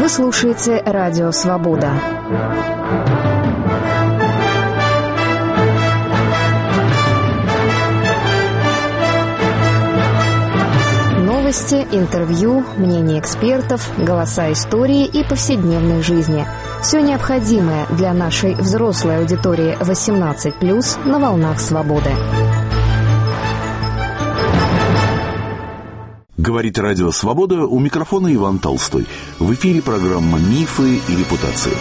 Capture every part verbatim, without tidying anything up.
Вы слушаете Радио Свобода. Новости, интервью, мнения экспертов, голоса истории и повседневной жизни. Все необходимое для нашей взрослой аудитории восемнадцать плюс на волнах свободы. Говорит Радио Свобода, у микрофона Иван Толстой. В эфире программа «Мифы и репутации».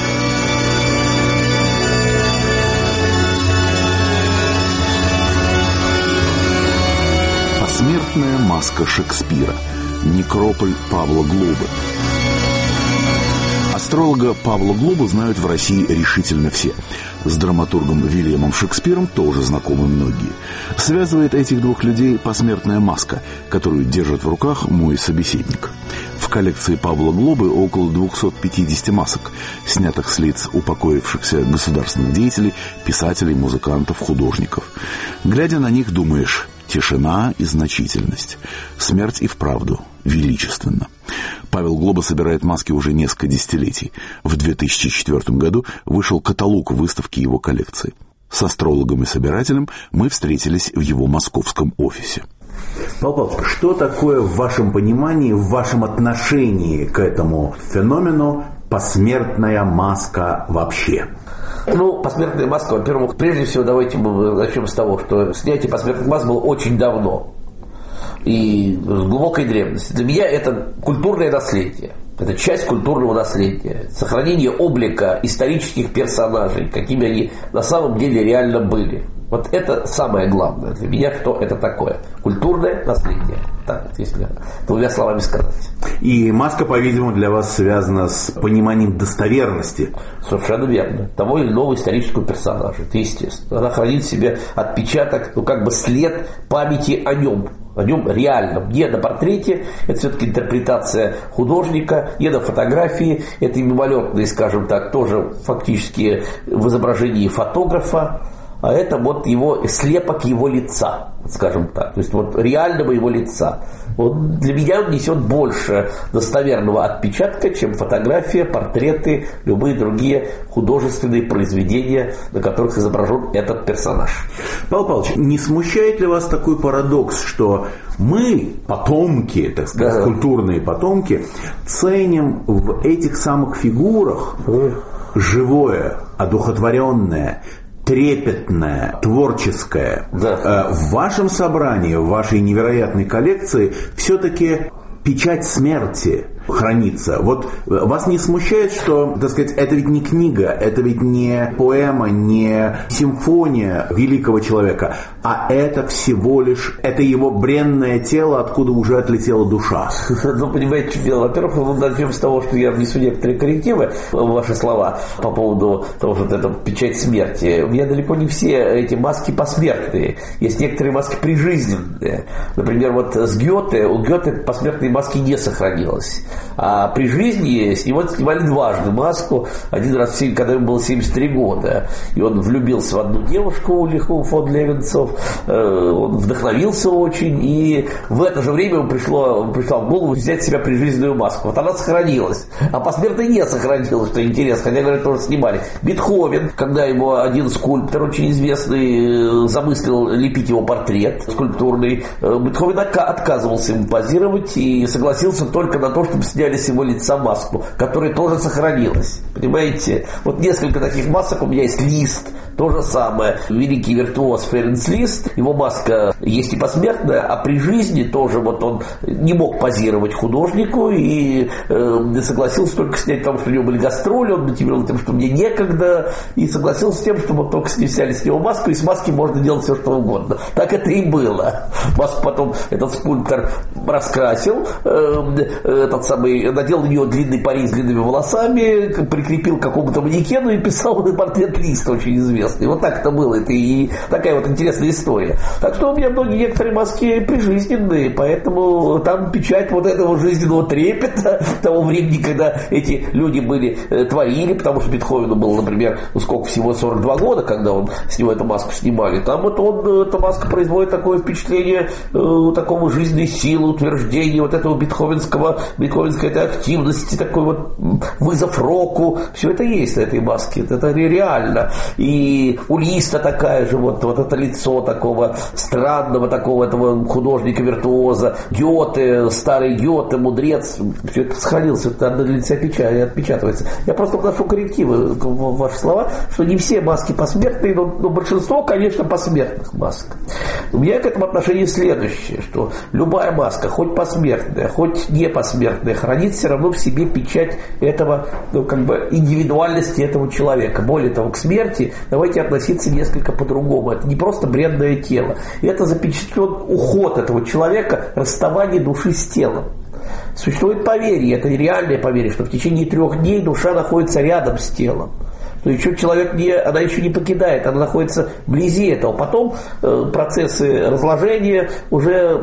Посмертная маска Шекспира. Некрополь Павла Глобы. Астролога Павла Глобу знают в России решительно все. С драматургом Вильямом Шекспиром тоже знакомы многие. Связывает этих двух людей посмертная маска, которую держит в руках мой собеседник. В коллекции Павла Глобы около двести пятьдесят масок, снятых с лиц упокоившихся государственных деятелей, писателей, музыкантов, художников. Глядя на них, думаешь: тишина и значительность. Смерть и вправду величественна. Павел Глоба собирает маски уже несколько десятилетий. В две тысячи четвёртом году вышел каталог выставки его коллекции. С астрологом и собирателем мы встретились в его московском офисе. Павел Павлович, что такое в вашем понимании, в вашем отношении к этому феномену посмертная маска вообще? Ну, посмертная маска, во-первых, прежде всего давайте мы начнем с того, что снятие посмертных масок было очень давно и с глубокой древности. Для меня это культурное наследие. Это часть культурного наследия. Сохранение облика исторических персонажей, какими они на самом деле реально были. Вот это самое главное для меня, что это такое. Культурное наследие. Так, если двумя словами сказать. И маска, по-видимому, для вас связана с пониманием достоверности. Совершенно верно. Того или иного исторического персонажа. Это естественно. Она хранит в себе отпечаток, ну как бы след памяти о нем. О нем реальном. Не на портрете, это все-таки интерпретация художника, не на фотографии, это мимолетные, скажем так, тоже фактически в изображении фотографа, а это вот его слепок его лица, скажем так, то есть вот реального его лица. Вот для меня он несет больше достоверного отпечатка, чем фотография, портреты, любые другие художественные произведения, на которых изображен этот персонаж. Павел Павлович, не смущает ли вас такой парадокс, что мы, потомки, так сказать, да. культурные потомки, ценим в этих самых фигурах живое, одухотворенное, трепетное, творческое. Да. В вашем собрании, в вашей невероятной коллекции все-таки печать смерти хранится. Вот вас не смущает, что, так сказать, это ведь не книга, это ведь не поэма, не симфония великого человека, а это всего лишь, это его бренное тело, откуда уже отлетела душа. Ну, понимаете, что дело? Во-первых, мы начнем с того, что я внесу некоторые коррективы в ваши слова по поводу того, что это печать смерти. У меня далеко не все эти маски посмертные. Есть некоторые маски прижизненные. Например, вот с Гёте, у Гёте посмертной маски не сохранилось. А при жизни с него снимали дважды маску. Один раз, когда ему было семьдесят три года, и он влюбился в одну девушку, Ульриху фон Левенцов. Он вдохновился очень, и в это же время ему пришло, пришло в голову взять себя прижизненную маску. Вот она сохранилась, а посмертная не сохранилась, что интересно, хотя, говорят, тоже снимали. Бетховен, когда его один скульптор очень известный замыслил лепить его портрет скульптурный, Бетховен отказывался ему позировать и согласился только на то, чтобы сняли с его лица маску, которая тоже сохранилась. Понимаете? Вот несколько таких масок у меня есть. Лист, то же самое. Великий виртуоз Ференц Лист, его маска есть и посмертная, а при жизни тоже вот он не мог позировать художнику и э, согласился только снять, потому что у него были гастроли, он мотивировал тем, что мне некогда, и согласился с тем, что вот только сняли с него маску, и с маски можно делать все, что угодно. Так это и было. Маску потом этот скульптор раскрасил, э, этот самый, надел на нее длинный парик с длинными волосами, прикрепил к какому-то манекену и писал на портрет Лист, очень известный. Вот так это было. Это и такая вот интересная история. Так что у меня многие некоторые маски прижизненные, поэтому там печать вот этого жизненного трепета того времени, когда эти люди были, э, творили, потому что Бетховену было, например, ну, сколько всего, сорок два года, когда он с него эту маску снимали. Там вот он, эта маска производит такое впечатление э, такого жизненной силы, утверждения вот этого бетховенского, бетховенской этой активности, такой вот вызов року. Все это есть на этой маске, это реально. И у Листа такая же, вот, вот это лицо такого странного, такого этого художника-виртуоза, Гёте, старый Гёте, мудрец, все это сохранилось, это на лице отпечатывается. Я просто вношу коррективы в ваши слова, что не все маски посмертные, но, но большинство, конечно, посмертных масок. У меня к этому отношение следующее, что любая маска, хоть посмертная, хоть не посмертная, хранит все равно в себе печать этого, ну, как бы, индивидуальности этого человека. Более того, к смерти давайте относиться несколько по-другому. Это не просто бренное тело. Это запечатлен уход этого человека, расставание души с телом. Существует поверье, это реальное поверье, что в течение трех дней душа находится рядом с телом. То есть еще человек не, она еще не покидает, она находится вблизи этого. Потом э, процессы разложения уже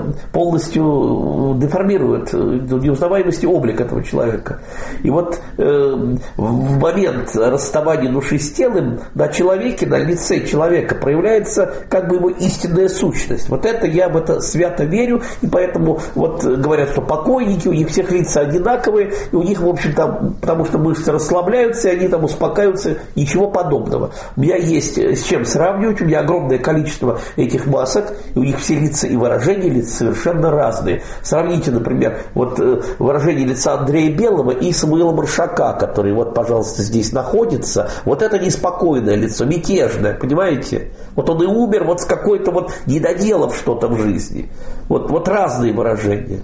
полностью деформируют до неузнаваемости облик этого человека. И вот э, в момент расставания души с телом на человеке, на лице человека проявляется как бы его истинная сущность. Вот это я в это свято верю, и поэтому вот говорят, что покойники, у них всех лица одинаковые, и у них, в общем, там, потому что мышцы расслабляются, и они там успокаиваются. Ничего подобного. У меня есть с чем сравнивать, у меня огромное количество этих масок, и у них все лица и выражения лиц совершенно разные. Сравните, например, вот выражение лица Андрея Белого и Самуила Маршака, который вот, пожалуйста, здесь находится. Вот это неспокойное лицо, мятежное, понимаете? Вот он и умер вот с какой-то вот недоделав что-то в жизни. Вот, вот разные выражения.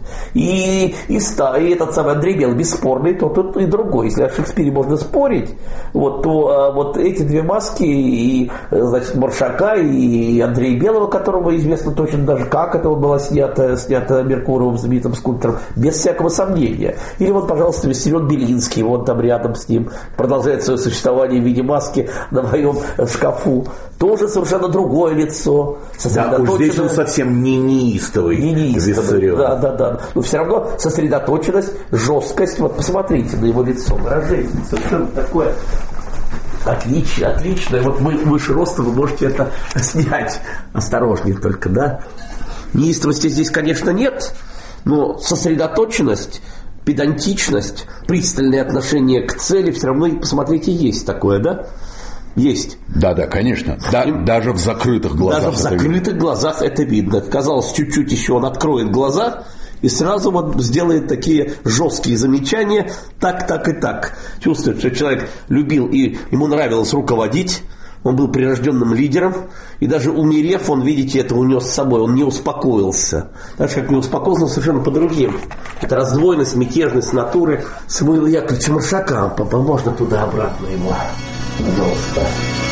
И, и, ста, и этот самый Андрей Белый бесспорный, тот, тот и другой. Если о Шекспире можно спорить, вот, то вот эти две маски, и, значит, Маршака, и Андрея Белого, которого известно точно даже, как это было снято, снято Меркуровым, знаменитым скульптором, без всякого сомнения. Или вот, пожалуйста, Семен Белинский, вот там рядом с ним, продолжает свое существование в виде маски на моем шкафу. Тоже совершенно другое лицо. Да, уж здесь он совсем не неистовый. Не неистовый, да, да, да. Но все равно сосредоточенность, жесткость. Вот посмотрите на его лицо, выражение. Совершенно такое отлично, отличное. Вот вы выше роста, вы можете это снять. Осторожнее только, да. Неистовости здесь, конечно, нет, но сосредоточенность, педантичность, пристальное отношение к цели все равно, посмотрите, есть такое, да? Есть. Да, да, конечно. Да, и даже в закрытых глазах. Даже в закрытых видно. глазах это видно. Казалось, чуть-чуть еще он откроет глаза и сразу вот сделает такие жесткие замечания, так, так и так. Чувствует, что человек любил и ему нравилось руководить. Он был прирожденным лидером, и даже умерев, он, видите, это унес с собой, он не успокоился. Так же, как не успокоился, но совершенно по другим. Это раздвоенность, мятежность натуры Самуила Яковлевича Маршака. Можно туда-обратно ему. Пожалуйста.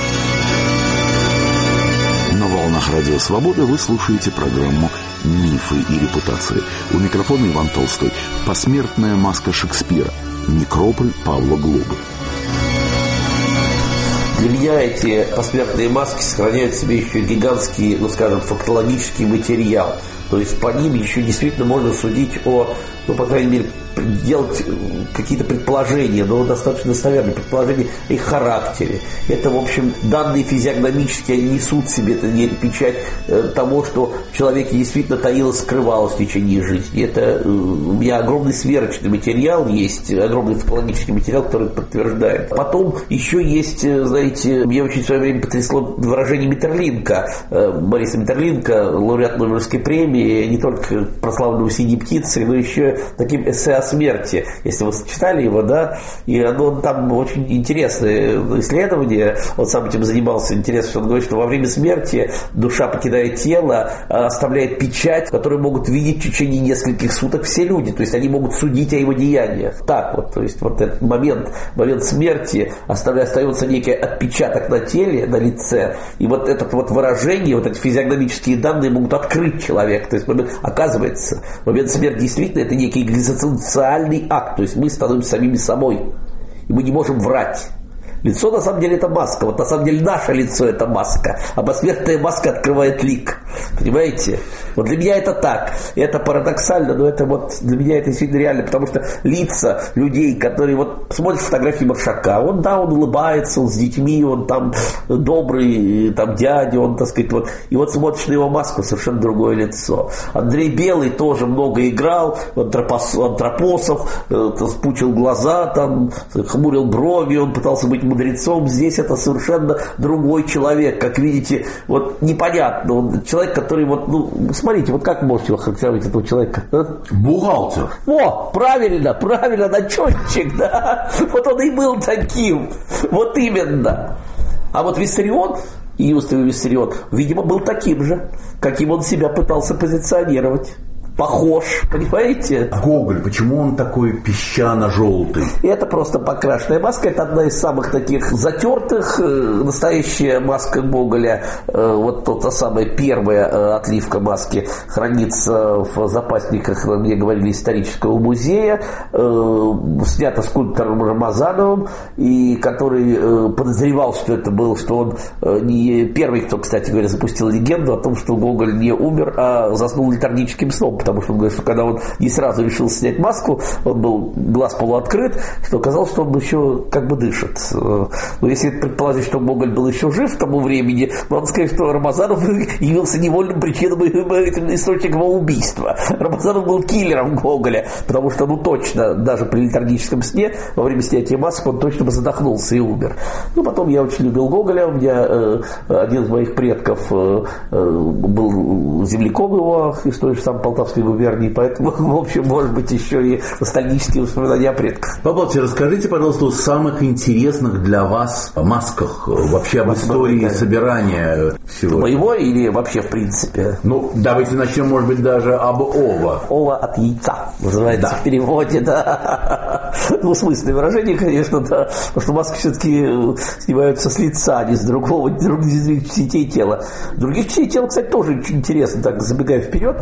На волнах Радио Свобода вы слушаете программу «Мифы и репутации». У микрофона Иван Толстой. Посмертная маска Шекспира. Некрополь Павла Глобы. Для меня эти посмертные маски сохраняют в себе еще гигантский, ну скажем, фактологический материал. То есть по ним еще действительно можно судить о, ну, по крайней мере, делать какие-то предположения, но достаточно достоверные предположения о их характере. Это, в общем, данные физиогномические, они несут в себе это печать того, что в человеке действительно таилось, скрывалось в течение жизни. Это у меня огромный сверочный материал есть, огромный фактологический материал, который подтверждает. Потом еще есть, знаете, мне очень в свое время потрясло выражение Метерлинка, Бориса Метерлинка, лауреат Нобелевской премии, не только прославленного «Синей птицей», но еще таким эссе о смерти, если вы читали его, да, и оно там очень интересное исследование, он сам этим занимался, интересно, что он говорит, что во время смерти душа покидает тело, оставляет печать, которую могут видеть в течение нескольких суток все люди, то есть они могут судить о его деяниях. Так вот, то есть вот этот момент, момент смерти, оставляет, остается некий отпечаток на теле, на лице, и вот это вот выражение, вот эти физиогномические данные могут открыть человека, то есть момент, оказывается, момент смерти действительно это некий экзистенциальный акт, то есть мы становимся самими собой, и мы не можем врать. Лицо на самом деле это маска, вот на самом деле наше лицо это маска, а посмертная маска открывает лик. Понимаете? Вот для меня это так. Это парадоксально, но это вот для меня это действительно реально, потому что лица людей, которые вот смотрят фотографии Маршака, он, да, он улыбается, он с детьми, он там добрый, там дядя, он, так сказать, вот. И вот смотришь на его маску, совершенно другое лицо. Андрей Белый тоже много играл, антропос, антропосов, э, спучил глаза, там, хмурил брови, он пытался быть мудрецом. Здесь это совершенно другой человек. Как видите, вот непонятно. Он человек, который вот, ну, смотрите, вот как можете вы характеризовать этого человека? А? Бухгалтер. О, правильно, правильно, начетчик, да. Вот он и был таким. Вот именно. А вот Виссарион, Иустов Виссарион, видимо, был таким же, каким он себя пытался позиционировать. Похож, понимаете? Гоголь, почему он такой песчано-желтый? Это просто покрашенная маска. Это одна из самых таких затертых. Настоящая маска Гоголя, вот та самая первая отливка маски, хранится в запасниках, мне говорили, исторического музея. Снята скульптором Рамазановым, и который подозревал, что это был, что он не первый, кто, кстати говоря, запустил легенду о том, что Гоголь не умер, а заснул летаргическим сном. Потому что он говорит, что когда он не сразу решил снять маску, он был глаз полуоткрыт, что оказалось, что он еще как бы дышит. Но если предположить, что Гоголь был еще жив к тому времени, надо сказать, что Рамазанов явился невольным причином этим источником его убийства. Рамазанов был киллером Гоголя, потому что, ну точно, даже при летаргическом сне, во время снятия масок, он точно бы задохнулся и умер. Ну, потом я очень любил Гоголя. У меня э, один из моих предков э, был земляком его из той же самой Полтавской губернии, поэтому, в общем, может быть, еще и ностальгические воспоминания о предках. Павел, расскажите, пожалуйста, о самых интересных для вас масках, вообще об истории да. собирания всего. Моего или вообще в принципе? Ну, давайте начнем, может быть, даже об ова. Ова от яйца, называется да. в переводе, да. Ну, смысленное выражение, конечно, да, потому что маски все-таки снимаются с лица, а не с другого, других частей тела. Других частей тела, кстати, тоже очень интересно, так, забегая вперед,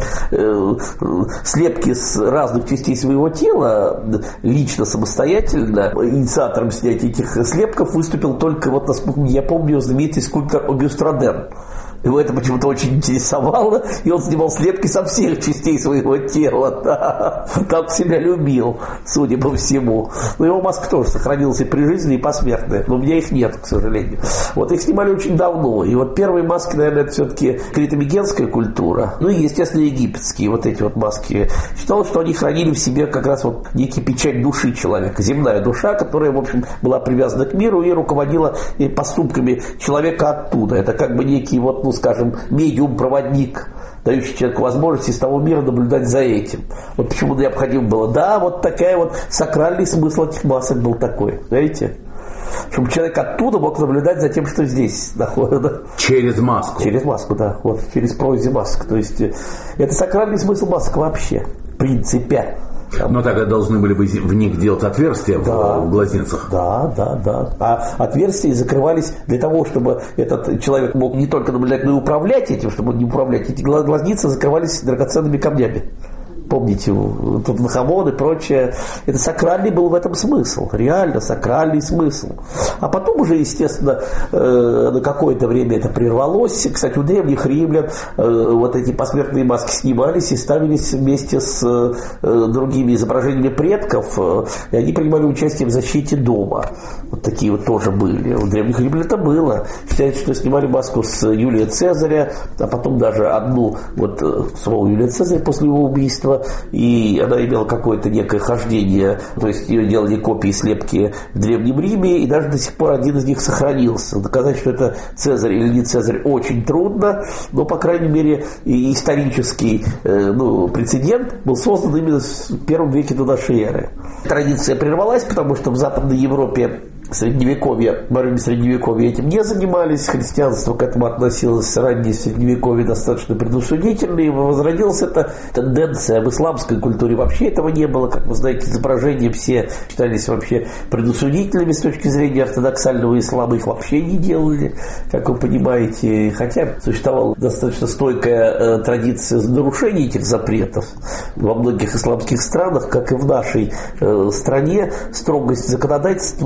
слепки с разных частей своего тела, лично, самостоятельно, инициатором снятия этих слепков выступил только, вот, я помню, знаменитый скульптор Огюст Роден. Его это почему-то очень интересовало, и он снимал слепки со всех частей своего тела. Да. Так себя любил, судя по всему. Но его маска тоже сохранилась и при жизни, и посмертная. Но у меня их нет, к сожалению. Вот их снимали очень давно. И вот первые маски, наверное, это все-таки крито-мигенская культура. Ну и, естественно, египетские вот эти вот маски. Считалось, что они хранили в себе как раз вот некий печать души человека. Земная душа, которая, в общем, была привязана к миру и руководила поступками человека оттуда. Это как бы некий вот, ну, скажем, медиум-проводник, дающий человеку возможность из того мира наблюдать за этим. Вот почему необходимо было. Да, вот такая вот сакральный смысл этих масок был такой, знаете? Чтобы человек оттуда мог наблюдать за тем, что здесь находится. Через маску. Через маску, да. Вот, через прорези масок. То есть, это сакральный смысл масок вообще, в принципе. Но тогда должны были бы в них делать отверстия да, в глазницах. Да, да, да. А отверстия закрывались для того, чтобы этот человек мог не только наблюдать, но и управлять этим, чтобы он не управлять. Эти глазницы закрывались драгоценными камнями. Помните, Тутанхамон и прочее. Это сакральный был в этом смысл. Реально сакральный смысл. А потом уже, естественно, э, на какое-то время это прервалось. Кстати, у древних римлян э, вот эти посмертные маски снимались и ставились вместе с э, другими изображениями предков. Э, и они принимали участие в защите дома. Вот такие вот тоже были. У древних римлян это было. Считается, что снимали маску с Юлия Цезаря, а потом даже одну, вот самого Юлия Цезаря после его убийства, и она имела какое-то некое хождение, то есть ее делали копии, слепки в Древнем Риме, и даже до сих пор один из них сохранился. Доказать, что это Цезарь или не Цезарь, очень трудно, но, по крайней мере, и исторический э, ну, прецедент был создан именно в первом веке до нашей эры. Традиция прервалась, потому что в Западной Европе Средневековье, во время Средневековья этим не занимались, христианство к этому относилось раннее Средневековье достаточно предусудительно, и возродилась эта тенденция. В исламской культуре вообще этого не было, как вы знаете, изображения все считались вообще предусудительными с точки зрения ортодоксального ислама, их вообще не делали, как вы понимаете, хотя существовала достаточно стойкая э, традиция нарушения этих запретов. Во многих исламских странах, как и в нашей э, стране, строгость законодательства уравновешивала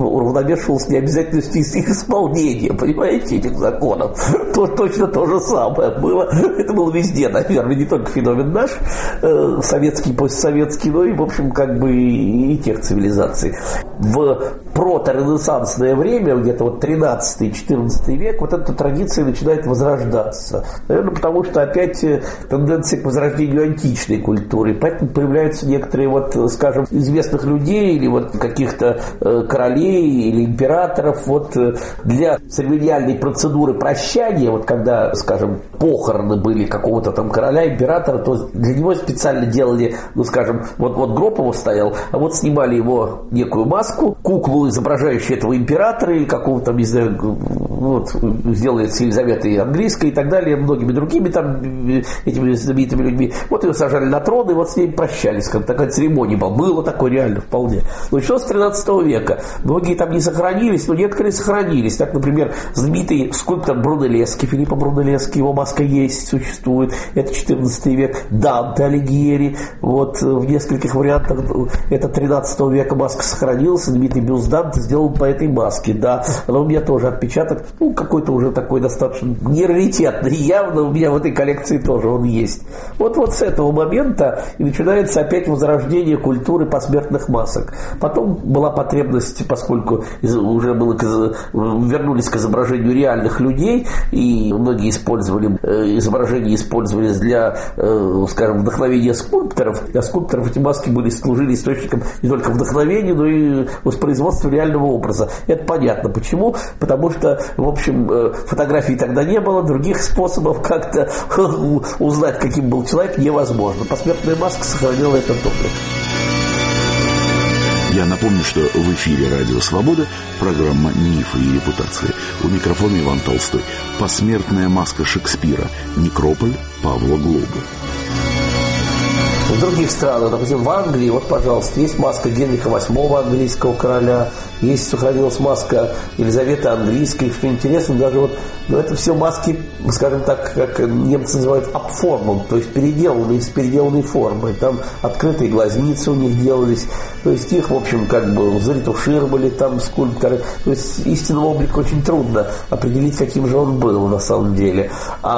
замешивал с необязательностью их исполнения, понимаете, этих законов. То, точно то же самое было. Это было везде, наверное, не только феномен наш, э, советский, постсоветский, но и, в общем, как бы и, и тех цивилизаций. В проторенессансное время, где-то вот тринадцатый-четырнадцатый век, вот эта традиция начинает возрождаться. Наверное, потому что опять тенденция к возрождению античной культуры. Поэтому появляются некоторые, вот, скажем, известных людей или вот каких-то э, королей или императоров вот, э, для церемониальной процедуры прощания, вот когда, скажем, похороны были какого-то там короля, императора, то для него специально делали, ну, скажем, вот, вот гроб его стоял, а вот снимали его некую маску, куклу, изображающую этого императора или какого-то, не знаю, вот, сделали с Елизаветой английской и так далее, многими другими там этими знаменитыми людьми. Вот ее сажали на трон, и вот с ней прощались, как такая церемония была. Было такое реально вполне. Но еще с тринадцатого века. Многие там не сохранились, но некоторые сохранились. Так, например, знаменитый скульптор Брунеллески, Филиппо Брунеллески, его маска есть, существует. Это четырнадцатый век. Данте Алигьери, вот в нескольких вариантах это тринадцатого века маска сохранилась. Знаменитый бюст Данте сделан по этой маске. Да, она у меня тоже отпечаток, ну, какой-то уже такой достаточно не раритетный. Явно у меня в этой коллекции тоже он есть. Вот, вот с этого момента и начинается опять возрождение культуры посмертных масок. Потом была потребность, поскольку уже было к, вернулись к изображению реальных людей, и многие использовали изображения использовались для, скажем, вдохновения скульпторов. Для скульпторов эти маски были, служили источником не только вдохновения, но и воспроизводства реального образа. Это понятно. Почему? Потому что, в общем, фотографий тогда не было, других способов как-то узнать, каким был человек, невозможно. Посмертная маска сохранила этот облик. Я напомню, что в эфире «Радио Свобода» программа «Мифы и репутации». У микрофона Иван Толстой. Посмертная маска Шекспира. Некрополь Павла Глобы. В других странах, допустим, в Англии, вот, пожалуйста, есть маска Генриха восьмого, английского короля, есть, сохранилась маска Елизаветы Английской, что интересно, даже вот, но это все маски, скажем так, как немцы называют апформом, то есть переделанные, с переделанной формой, там открытые глазницы у них делались, то есть их, в общем, как бы заретушировали там скульпторы, то есть истинного облика очень трудно определить, каким же он был на самом деле.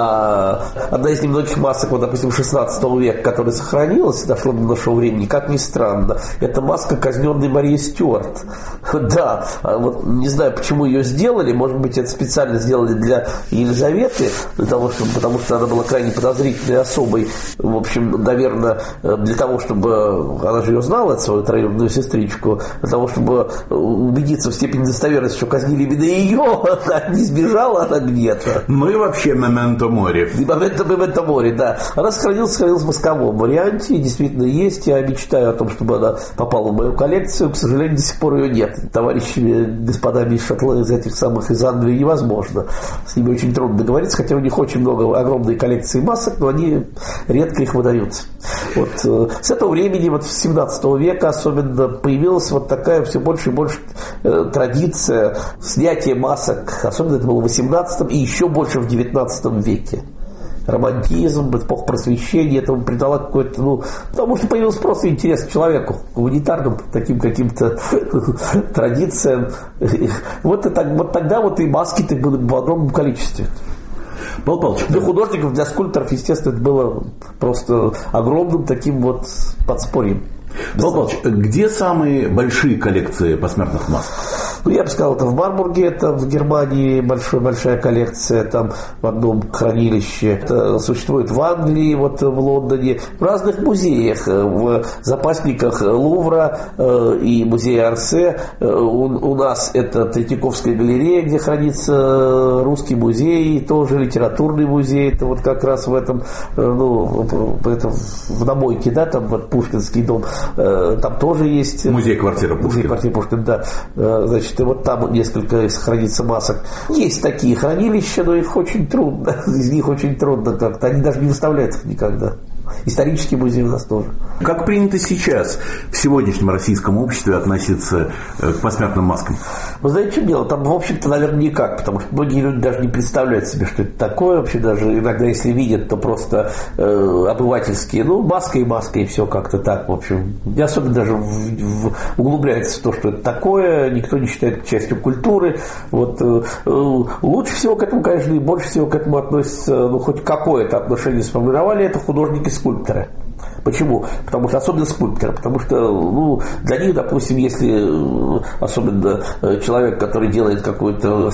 А одна из немногих масок, вот, допустим, шестнадцатого века, которая сохранилась, дошло до нашего времени, как ни странно, это маска казненной Марии Стюарт. Да, вот не знаю, почему ее сделали, может быть, это специально сделали для Елизаветы, для того, чтобы, потому что она была крайне подозрительной особой, в общем, наверное, для того, чтобы, она же ее знала, свою троюродную сестричку, для того, чтобы убедиться в степени достоверности, что казнили именно ее, она не сбежала она где-то. Ну и вообще «Мементо море». И «Мементо, мементо море», да. Она сохранилась, сохранилась в восковом варианте, действительно есть, я мечтаю о том, чтобы она попала в мою коллекцию, к сожалению, до сих пор ее нет. Товарищами, господами из Шотландии, из этих самых, из Англии невозможно. С ними очень трудно договориться, хотя у них очень много, огромные коллекции масок, но они редко их выдаются. Вот, э, с этого времени, вот с семнадцатого века особенно, появилась вот такая все больше и больше э, традиция снятия масок, особенно это было в восемнадцатом и еще больше в девятнадцатом веке. Романтизм, эпоха просвещения, этому придала какой-то, ну, потому что появился просто интерес к человеку, к гуманитарным таким каким-то традициям. Вот, и так, вот тогда вот и маски-то были в огромном количестве. Павел Павлович, для художников, для скульпторов, естественно, это было просто огромным таким вот подспорьем. Павел Павлович, где самые большие коллекции посмертных масок? Ну, я бы сказал, это в Марбурге, это в Германии большая, большая коллекция, там в одном хранилище. Это существует в Англии, вот в Лондоне, в разных музеях, в запасниках Лувра э, и музея Орсе. У, у нас это Третьяковская галерея, где хранится русский музей, тоже литературный музей, это вот как раз в этом, ну, это в Намойке, да, там вот Пушкинский дом, э, там тоже есть... Музей-квартира Пушкина. Музей-квартира Пушкина, да. Э, значит, и вот там несколько хранится масок. Есть такие хранилища, но их очень трудно. Из них очень трудно как-то. Они даже не выставляют их никогда. Исторический музей у нас тоже. Как принято сейчас в сегодняшнем российском обществе относиться к посмертным маскам? Вы знаете, в чем дело? Там, в общем-то, наверное, никак, потому что многие люди даже не представляют себе, что это такое. Вообще даже иногда, если видят, то просто э, обывательские, ну, маска и маска, и все как-то так, в общем. Не особенно даже в, в, углубляется в то, что это такое, никто не считает частью культуры. Вот, э, э, лучше всего к этому, конечно, и больше всего к этому относится, ну, хоть какое-то отношение сформировали, это художники-скульпторы. Почему? Потому что, особенно скульпторы, потому что, ну, для них, допустим, если особенно человек, который делает какой-то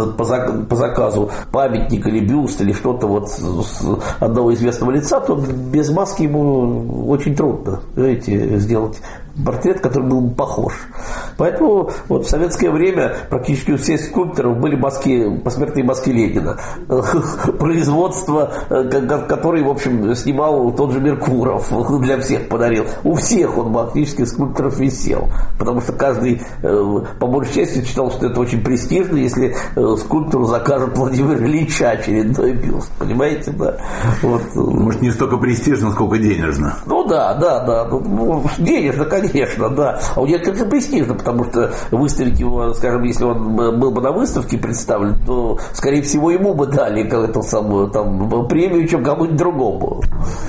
по заказу памятник или бюст или что-то вот с одного известного лица, то без маски ему очень трудно, знаете, сделать портрет, который был бы похож. Поэтому вот в советское время практически у всех скульпторов были маски, посмертные маски Ленина. Производство, которое, в общем, снимал тот же Меркуров, для всех подарил. У всех он практически скульпторов висел. Потому что каждый, по большей части, считал, что это очень престижно, если скульптору закажут Владимир Ильича очередной бюст. Понимаете, да? Вот. Может, не столько престижно, сколько денежно. Ну да, да, да. Ну, денежно, конечно, да. А у некоторых это престижно, потому что выставить его, скажем, если он был бы на выставке представлен, то, скорее всего, ему бы дали какую-то самую там премию, чем кому-нибудь другому.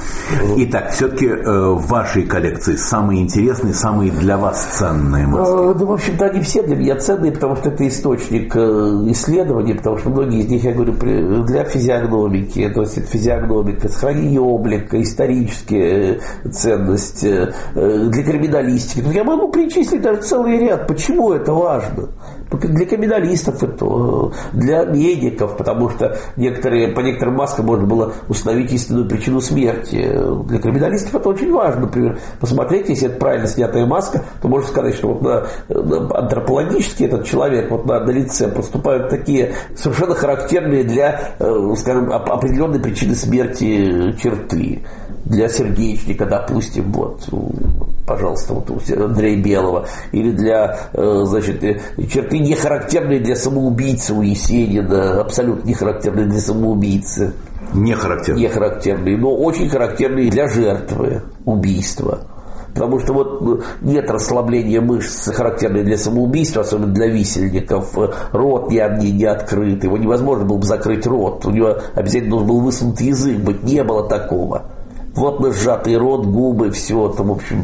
Итак, все-таки э, в вашей коллекции самые интересные, самые для вас ценные маски? Э, да, в общем-то, они все для меня ценные, потому что это источник э, исследований, потому что многие из них, я говорю, для физиогномики, то есть это физиогномика, сохранение облика, исторические ценности, э, для криминалистики. Я могу перечислить даже целый ряд. Почему это важно? Для криминалистов это, для медиков, потому что некоторые, по некоторым маскам можно было установить истинную причину смерти. Для криминалистов это очень важно. Например, посмотреть, если это правильно снятая маска, то можно сказать, что вот на, на антропологически этот человек вот на, на лице проступают такие совершенно характерные для, скажем, определенной причины смерти черты. Для сердечника, допустим, вот, пожалуйста, вот у Андрея Белого, или для, значит, черты не характерные для самоубийцы у Есенина, абсолютно не характерные для самоубийцы. Не характерные. Не характерные, но очень характерные для жертвы убийства. Потому что вот нет расслабления мышц, характерные для самоубийства, особенно для висельников. Рот не, не, не открыт, его невозможно было бы закрыть рот, у него обязательно должен был высунут язык быть, не было такого. Плотно сжатый рот, губы, все, там, в общем,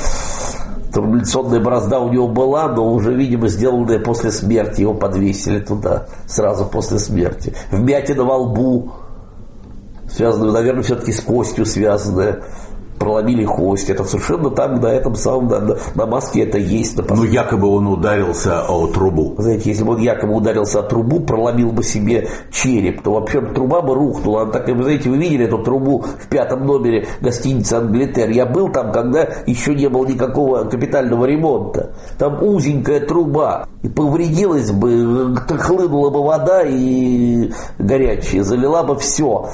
турбуляционная борозда у него была, но уже, видимо, сделанная после смерти, его подвесили туда, сразу после смерти. Вмятина во лбу, связанная, наверное, все-таки с костью связанная. Проломили кость. Это совершенно там, на этом самом, на, на маске это есть. Ну, якобы он ударился о трубу. Знаете, если бы он якобы ударился о трубу, проломил бы себе череп, то вообще труба бы рухнула. Она так, вы знаете, вы видели эту трубу в пятом номере гостиницы «Англитер». Я был там, когда еще не было никакого капитального ремонта. Там узенькая труба. И повредилась бы, хлынула бы вода и горячая, залила бы все.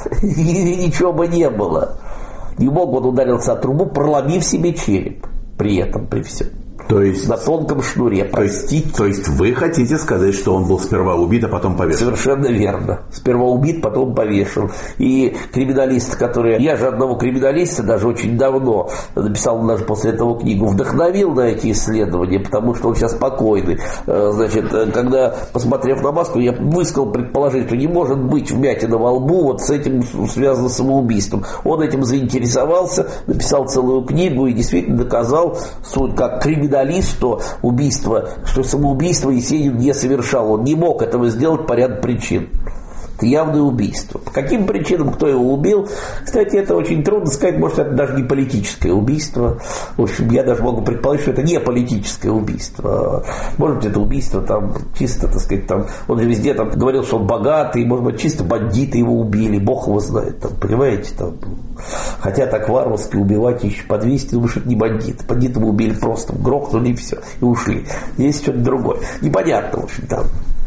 И ничего бы не было. Не мог он ударился о трубу, проломив себе череп при этом, при всем. То есть, на тонком шнуре, простите. То есть, то есть вы хотите сказать, что он был сперва убит, а потом повешен? Совершенно верно. Сперва убит, потом повешен. И криминалисты, которые... Я же одного криминалиста даже очень давно написал даже после этого книгу, вдохновил на эти исследования, потому что он сейчас покойный. Значит, когда, посмотрев на маску, я высказал предположение, что не может быть вмятина во лбу, вот с этим связано с самоубийством. Он этим заинтересовался, написал целую книгу и действительно доказал суть, как криминалист, что убийство, что самоубийство Есенин не совершал. Он не мог этого сделать по ряду причин. Это явное убийство. По каким причинам, кто его убил? Кстати, это очень трудно сказать. Может, это даже не политическое убийство. В общем, я даже могу предположить, что это не политическое убийство. Может быть, это убийство там чисто, так сказать, там, он же везде там говорил, что он богатый, может быть, чисто бандиты его убили, бог его знает, там, понимаете, там. Хотя так варварски убивать еще по двести, думаю, что это не бандиты. Бандиты мы убили просто, грохнули и все, и ушли. Есть что-то другое. Непонятно, в общем, там.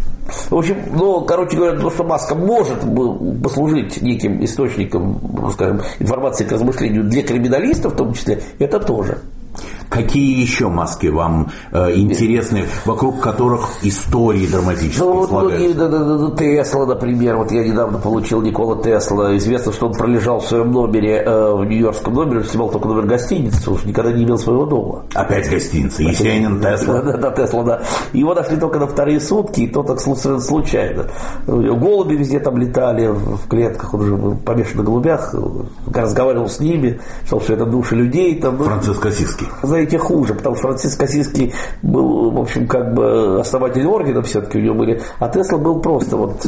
В общем, ну, короче говоря, то, что маска может послужить неким источником, скажем, информации к размышлению для криминалистов, в том числе, это тоже. Какие еще маски вам э, интересны, вокруг которых истории драматические ну, слагаются? Ну, Тесла, например. Вот я недавно получил Никола Тесла. Известно, что он пролежал в своем номере, э, в нью-йоркском номере, он снимал только номер гостиницы, уж никогда не имел своего дома. Опять гостиница. Есенин, Тесла. Да, да, Тесла, да. Его нашли только на вторые сутки, и то так совершенно случайно. Голуби везде там летали в клетках, он же был помешан на голубях, разговаривал с ними, что все это души людей. Там, Франциск Ассизский. Знаете, хуже, потому что Франциск Ассизский был, в общем, как бы основатель ордена все-таки у него были, а Тесла был просто вот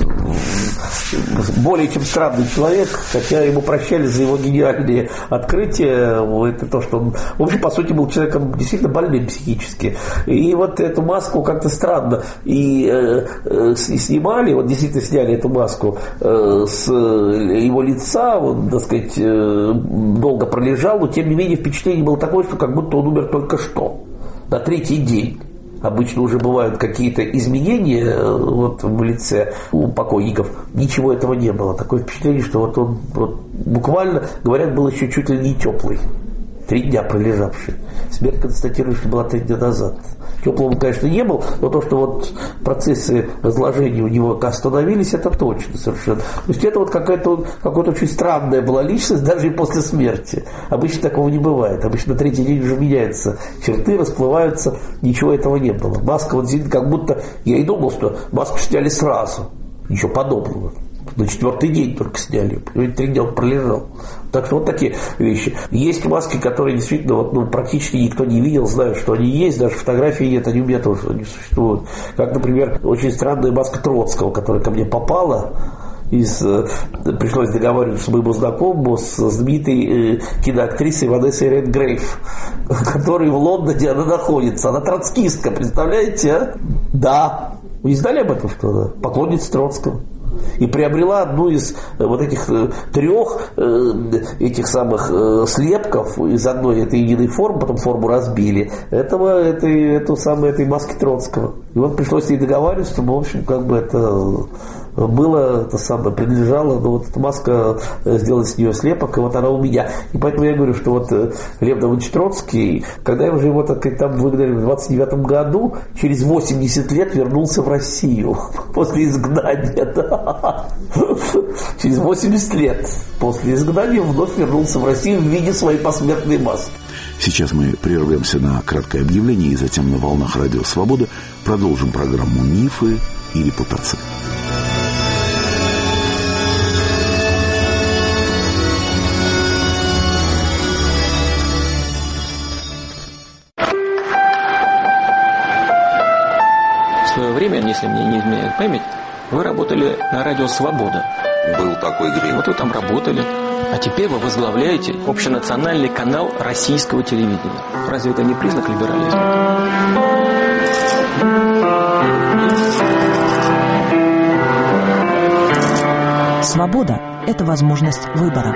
более чем странный человек, хотя ему прощали за его гениальные открытия. Это то, что он, в общем, по сути, был человеком действительно больным психически. И вот эту маску как-то странно и э, э, снимали, вот действительно сняли эту маску э, с его лица, он, так сказать, э, долго пролежал, но тем не менее впечатление было такое, что как будто он умер только что, на третий день. Обычно уже бывают какие-то изменения вот, в лице у покойников. Ничего этого не было. Такое впечатление, что вот он вот, буквально, говорят, был еще чуть ли не теплый. Три дня пролежавший. Смерть констатирует, что была три дня назад. Теплым он, конечно, не был, но то, что вот процессы разложения у него остановились, это точно совершенно. То есть это вот какая-то, какая-то очень странная была личность, даже и после смерти. Обычно такого не бывает. Обычно на третий день уже меняются черты, расплываются, ничего этого не было. Маска вот сидит, как будто, я и думал, что маску сняли сразу. Ничего подобного. На четвертый день только сняли. Три дня он пролежал. Так что вот такие вещи. Есть маски, которые действительно вот, ну, практически никто не видел, знают, что они есть, даже фотографии нет, они у меня тоже не существуют. Как, например, очень странная маска Троцкого, которая ко мне попала. Из, пришлось договариваться с моему знакомому, с знаменитой э, киноактрисой Ванессой Редгрейв, которая в Лондоне она находится. Она троцкистка, представляете, а? Да. Вы не знали об этом, что она поклонница Троцкого? И приобрела одну из вот этих трех этих самых слепков из одной этой единой формы, потом форму разбили, этого, этой, эту самую, этой маски Троцкого. И вот пришлось ей договариваться, чтобы, в общем, как бы это было, это самое, принадлежало, но вот эта маска, сделать с нее слепок, и вот она у меня. И поэтому я говорю, что вот Лев Давыдович Троцкий, когда я уже его, так сказать, там выгнали в двадцать девятом году, через восемьдесят лет вернулся в Россию после изгнания, да. Через восемьдесят лет после изгнания вновь вернулся в Россию в виде своей посмертной маски. Сейчас мы прервемся на краткое объявление и затем на волнах Радио Свобода продолжим программу «Мифы и репутации». В свое время, если мне не изменяет память, вы работали на Радио Свобода. Был такой грех. Вот вы там работали. А теперь вы возглавляете общенациональный канал российского телевидения. Разве это не признак либерализма? Свобода – это возможность выбора.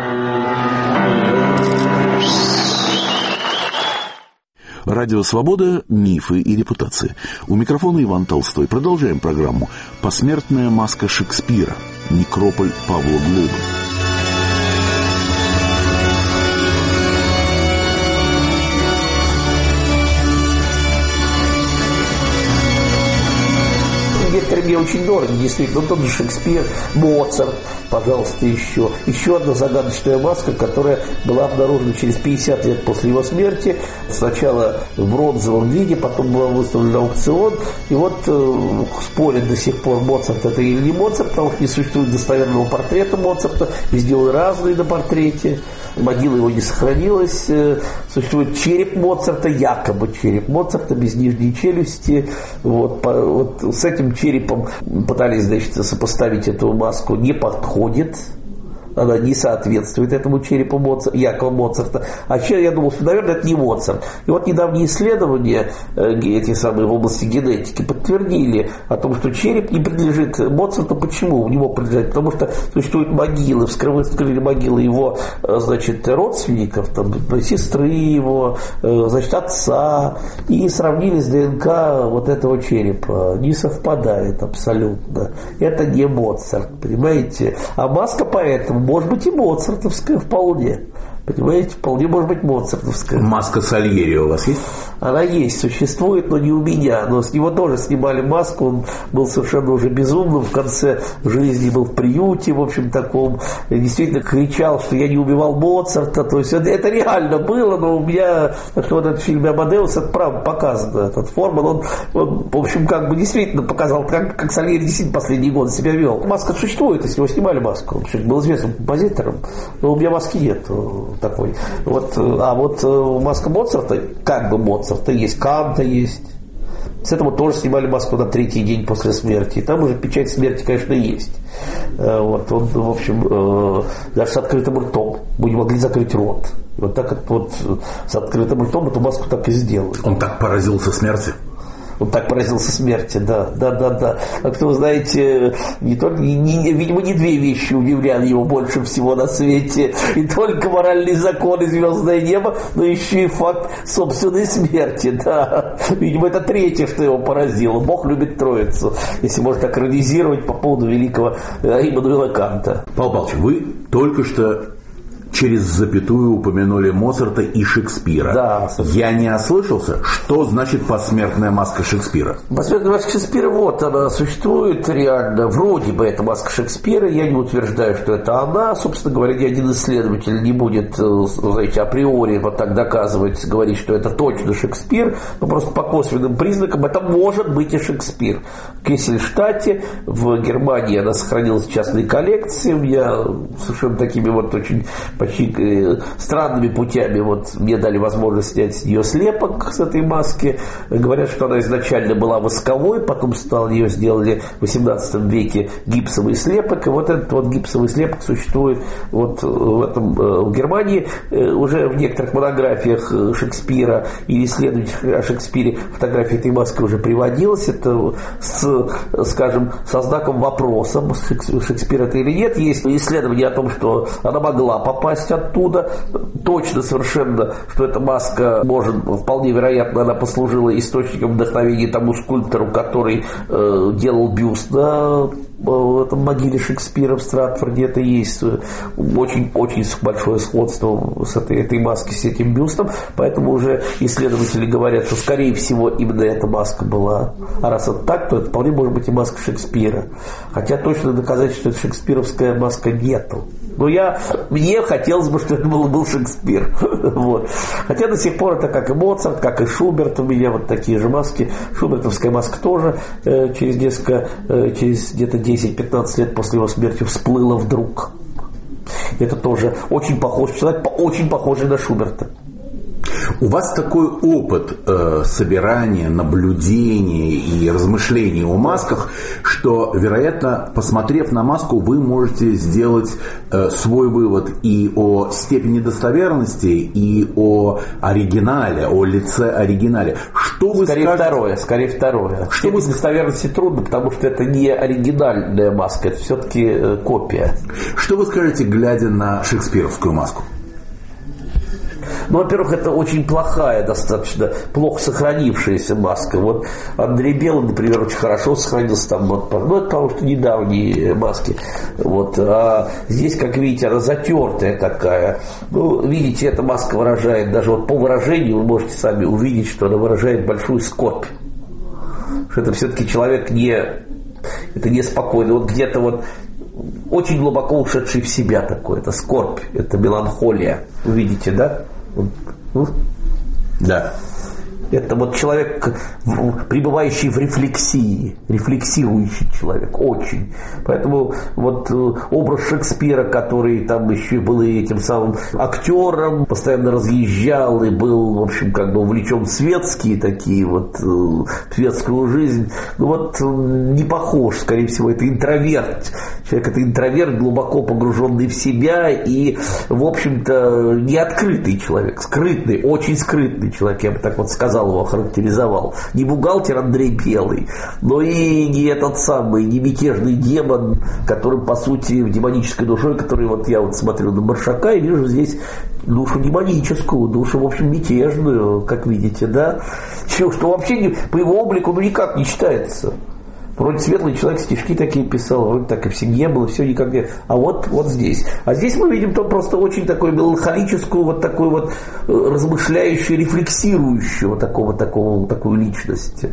Радио «Свобода. Мифы и репутации». У микрофона Иван Толстой. Продолжаем программу «Посмертная маска Шекспира. Некрополь Павла Глобы». Некоторые мне очень дороги, действительно. Ну, тот же Шекспир, Моцарт, пожалуйста, еще. Еще одна загадочная маска, которая была обнаружена через пятьдесят лет после его смерти. Сначала в бронзовом виде, потом была выставлена на аукцион. И вот э, спорят до сих пор, Моцарт это или не Моцарт, потому что не существует достоверного портрета Моцарта. Везде он разный на портрете. Могила его не сохранилась. Существует череп Моцарта, якобы череп Моцарта, без нижней челюсти. Вот, по, вот с этим черепом пытались, значит, сопоставить эту маску. Не подходит. Она не соответствует этому черепу Моцарта, Якова Моцарта. А еще я думал, что, наверное, это не Моцарт. И вот недавние исследования, эти самые в области генетики, подтвердили о том, что череп не принадлежит Моцарту. Почему? У него принадлежит? Потому что существуют могилы, вскрыли могилы его, значит, родственников, там, сестры его, значит, отца, и сравнили с ДНК вот этого черепа. Не совпадает абсолютно. Это не Моцарт, понимаете? А маска поэтому может быть и моцартовская вполне. Понимаете, вполне может быть моцартовская. Маска Сальери у вас есть? Она есть, существует, но не у меня. Но с него тоже снимали маску, он был совершенно уже безумным, в конце жизни был в приюте, в общем, таком. Действительно кричал, что я не убивал Моцарта. То есть это, это реально было, но у меня, что вот этот фильм «Амадеус», это правда показано, этот Форман, он, он, в общем, как бы действительно показал, как, как Сальери действительно последние годы себя вел. Маска существует, если его снимали маску. Он был известным композитором, но у меня маски нет такой. Вот, а вот маска Моцарта, как бы Моцарта, есть Канта, есть. С этого тоже снимали маску на третий день после смерти. И там уже печать смерти, конечно, есть. Вот, он, в общем, даже с открытым ртом. Мы не могли закрыть рот. Вот так вот с открытым ртом эту маску так и сделали. Он так поразился смерти? Он так поразился смерти, да, да, да, да. А кто вы знаете, не только, не, не, видимо, не две вещи удивляли его больше всего на свете. И только моральный закон и звездное небо, но еще и факт собственной смерти, да. Видимо, это третье, что его поразило. Бог любит Троицу, если можно так иронизировать по поводу великого Иммануила Канта. Павел Павлович, вы только что через запятую упомянули Моцарта и Шекспира. Да. Я не ослышался, что значит посмертная маска Шекспира? Посмертная маска Шекспира, вот она существует реально. Вроде бы это маска Шекспира. Я не утверждаю, что это она. Собственно говоря, ни один исследователь не будет, знаете, априори вот так доказывать, говорить, что это точно Шекспир. Но просто по косвенным признакам это может быть и Шекспир. В Кессельштадте, в Германии она сохранилась в частной коллекции. У меня совершенно такими вот очень почти странными путями вот мне дали возможность снять с нее слепок с этой маски. Говорят, что она изначально была восковой, потом стал ее сделали в восемнадцатом веке гипсовый слепок, и вот этот вот гипсовый слепок существует вот в, этом, в Германии. Уже в некоторых монографиях Шекспира или исследованиях о Шекспире фотография этой маски уже приводилась. Это с, скажем, со знаком вопроса, Шекспир это или нет. Есть исследования о том, что она могла попасть оттуда. Точно совершенно, что эта маска может, вполне вероятно, она послужила источником вдохновения тому скульптору, который э, делал бюст на в этом могиле Шекспира в Стратфорде. Это есть очень-очень большое сходство с этой, этой маской, с этим бюстом. Поэтому уже исследователи говорят, что скорее всего именно эта маска была. А раз это так, то это вполне может быть и маска Шекспира. Хотя точно доказать, что это шекспировская маска, нету. Но я, мне хотелось бы, чтобы это был, был Шекспир. Вот. Хотя до сих пор это как и Моцарт, как и Шуберт, у меня вот такие же маски. Шубертовская маска тоже э, через несколько, э, через где-то десять-пятнадцать лет после его смерти всплыла вдруг. Это тоже очень похож человек, очень похожий на Шуберта. У вас такой опыт э, собирания, наблюдения и размышления о масках, что, вероятно, посмотрев на маску, вы можете сделать э, свой вывод и о степени достоверности, и о оригинале, о лице оригинале. Что вы скорее скажете? второе, скорее второе. Что степень вы... достоверности трудно, потому что это не оригинальная маска, это все-таки э, копия. Что вы скажете, глядя на шекспировскую маску? Ну, во-первых, это очень плохая, достаточно плохо сохранившаяся маска. Вот Андрей Белый, например, очень хорошо сохранился там, вот, ну, это потому что недавние маски. Вот. А здесь, как видите, она затертая такая. Ну, видите, эта маска выражает, даже вот по выражению вы можете сами увидеть, что она выражает большую скорбь. Что это все-таки человек не, это неспокойный. Вот где-то вот очень глубоко ушедший в себя такой. Это скорбь, это меланхолия. Вы видите, да? Да. Это вот человек, пребывающий в рефлексии, рефлексирующий человек, очень. Поэтому вот образ Шекспира, который там еще был и этим самым актером, постоянно разъезжал и был, в общем, как бы увлечен в светские такие вот, в светскую жизнь, ну вот не похож, скорее всего, это интроверт. Человек это интроверт, глубоко погруженный в себя и, в общем-то, не открытый человек, скрытный, очень скрытный человек, я бы так вот сказал, его охарактеризовал. Не бухгалтер Андрей Белый, но и не этот самый, не мятежный демон, который, по сути, демонической душой, который вот я вот смотрю на Маршака и вижу здесь душу демоническую, душу, в общем, мятежную, как видите, да, что, что вообще не, по его облику ну никак не читается. Вроде светлый человек, стишки такие писал, вроде так и в семье был, и все никак не... А вот, вот здесь. А здесь мы видим то просто очень такую меланхолическую, вот такую вот размышляющую, рефлексирующую вот такого, такого, такую личность.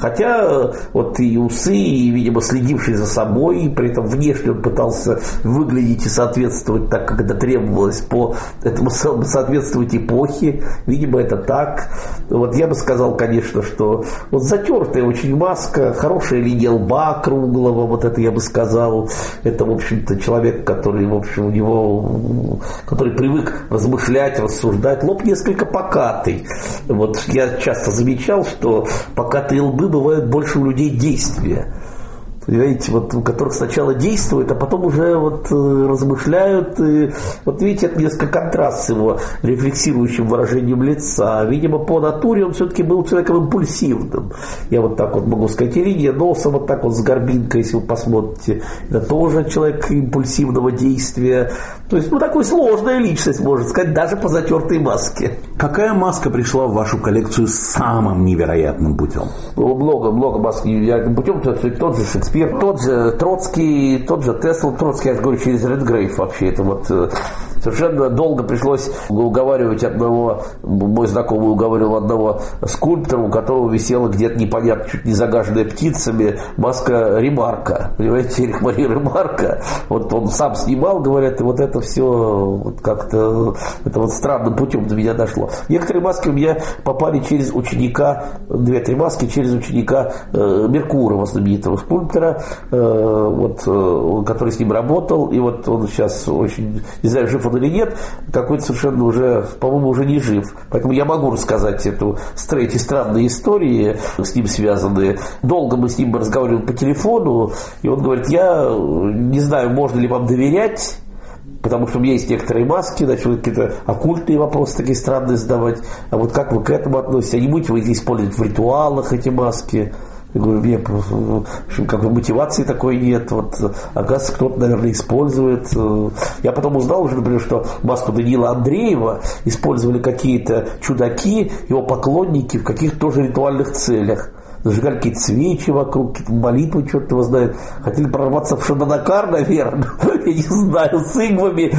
Хотя вот и усы, и, видимо, следивший за собой, и при этом внешне он пытался выглядеть и соответствовать так, как это требовалось, по этому соответствовать эпохе. Видимо, это так. Вот я бы сказал, конечно, что вот затертая очень маска, хорошая линия лба круглого, вот это я бы сказал. Это, в общем-то, человек, который, в общем, у него, который привык размышлять, рассуждать. Лоб несколько покатый. Вот я часто замечал, что покатые лбы бывают больше у людей действия. Понимаете, вот, у которых сначала действуют, а потом уже вот э, размышляют. И, вот видите, это несколько контраст с его рефлексирующим выражением лица. Видимо, по натуре он все-таки был человеком импульсивным. Я вот так вот могу сказать. И линия носа вот так вот с горбинкой, если вы посмотрите. Это тоже человек импульсивного действия. То есть, ну, такой сложная личность, можно сказать, даже по затертой маске. Какая маска пришла в вашу коллекцию самым невероятным путем? Много, много масок невероятным путем. Тот же Шекспир, тот же Троцкий, тот же Тесла. Троцкий, я же говорю, через Редгрейв вообще. Это вот совершенно долго пришлось уговаривать одного, мой знакомый уговаривал одного скульптора, у которого висела где-то непонятно, чуть не загаженная птицами маска Ремарка. Понимаете, Эрих Мари Ремарка. Вот он сам снимал, говорят, и вот это все вот как-то это вот странным путем до меня дошло. Некоторые маски у меня попали через ученика, две-три маски через ученика э, Меркурова, знаменитого скульптора, э, вот, э, который с ним работал, и вот он сейчас очень, не знаю, жив он или нет, какой-то совершенно уже, по-моему, уже не жив. Поэтому я могу рассказать эту, эти странные истории, с ним связанные. Долго мы с ним разговаривали по телефону, и он говорит, я не знаю, можно ли вам доверять, потому что у меня есть некоторые маски, начали какие-то оккультные вопросы такие странные задавать. А вот как вы к этому относитесь? А не будете вы использовать в ритуалах эти маски? Я говорю, мне в общем, как бы мотивации такой нет. Вот, оказывается, кто-то, наверное, использует. Я потом узнал уже, например, что маску Даниила Андреева использовали какие-то чудаки, его поклонники в каких-то тоже ритуальных целях. Зажигали какие-то свечи вокруг, какие-то молитвы, черт его знает. Хотели прорваться в Шадонакар, наверное. Я не знаю, с игвами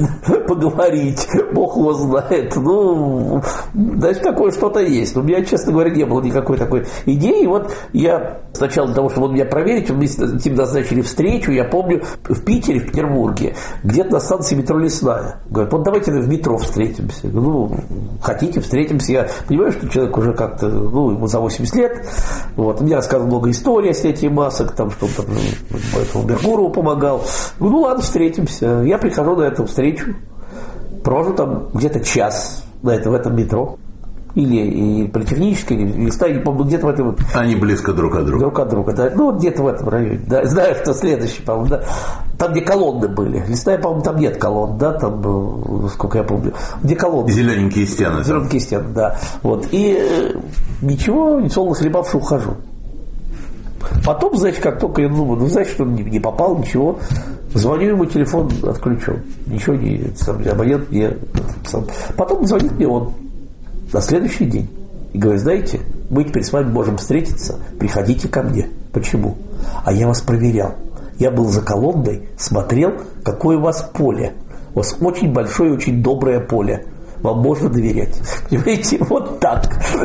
поговорить. Бог его знает. Ну, значит, такое что-то есть. Но у меня, честно говоря, не было никакой такой идеи. И вот я сначала для того, чтобы он меня проверить, мы с ним назначили встречу, я помню, в Питере, в Петербурге, где-то на станции метро Лесная. Говорят, вот давайте в метро встретимся. Ну, хотите, встретимся. Я понимаю, что человек уже как-то, ну, ему за восемьдесят лет. Вот. Мне рассказывал много историй о снятии масок, там, что он там, ну, Меркурову помогал. Ну ладно, встретимся. Я прихожу на эту встречу, провожу там где-то час на это, в этом метро. Или и политехнической, или стали, по-моему, где-то в этом... Они близко друг от друга. Друг от друга, да. Ну, где-то в этом районе. Да. Знаю, что следующий, по-моему, да. Там, где колонны были. Лесная, по-моему, там нет колонн, да, там, сколько я помню. Где колонны? Зелененькие стены. Зелененькие стены, да. Вот. И э, ничего, солоно хлебавши, ухожу. Потом, значит, как только я думаю, ну, значит, он не, не попал, ничего. Звоню ему, телефон отключен. Ничего не... Сам, абонент не... Сам. Потом звонит мне он. На следующий день. И говорит, знаете, мы теперь с вами можем встретиться, приходите ко мне. Почему? А я вас проверял. Я был за колонной, смотрел, какое у вас поле. У вас очень большое, очень доброе поле. Вам можно доверять. Понимаете, вот так.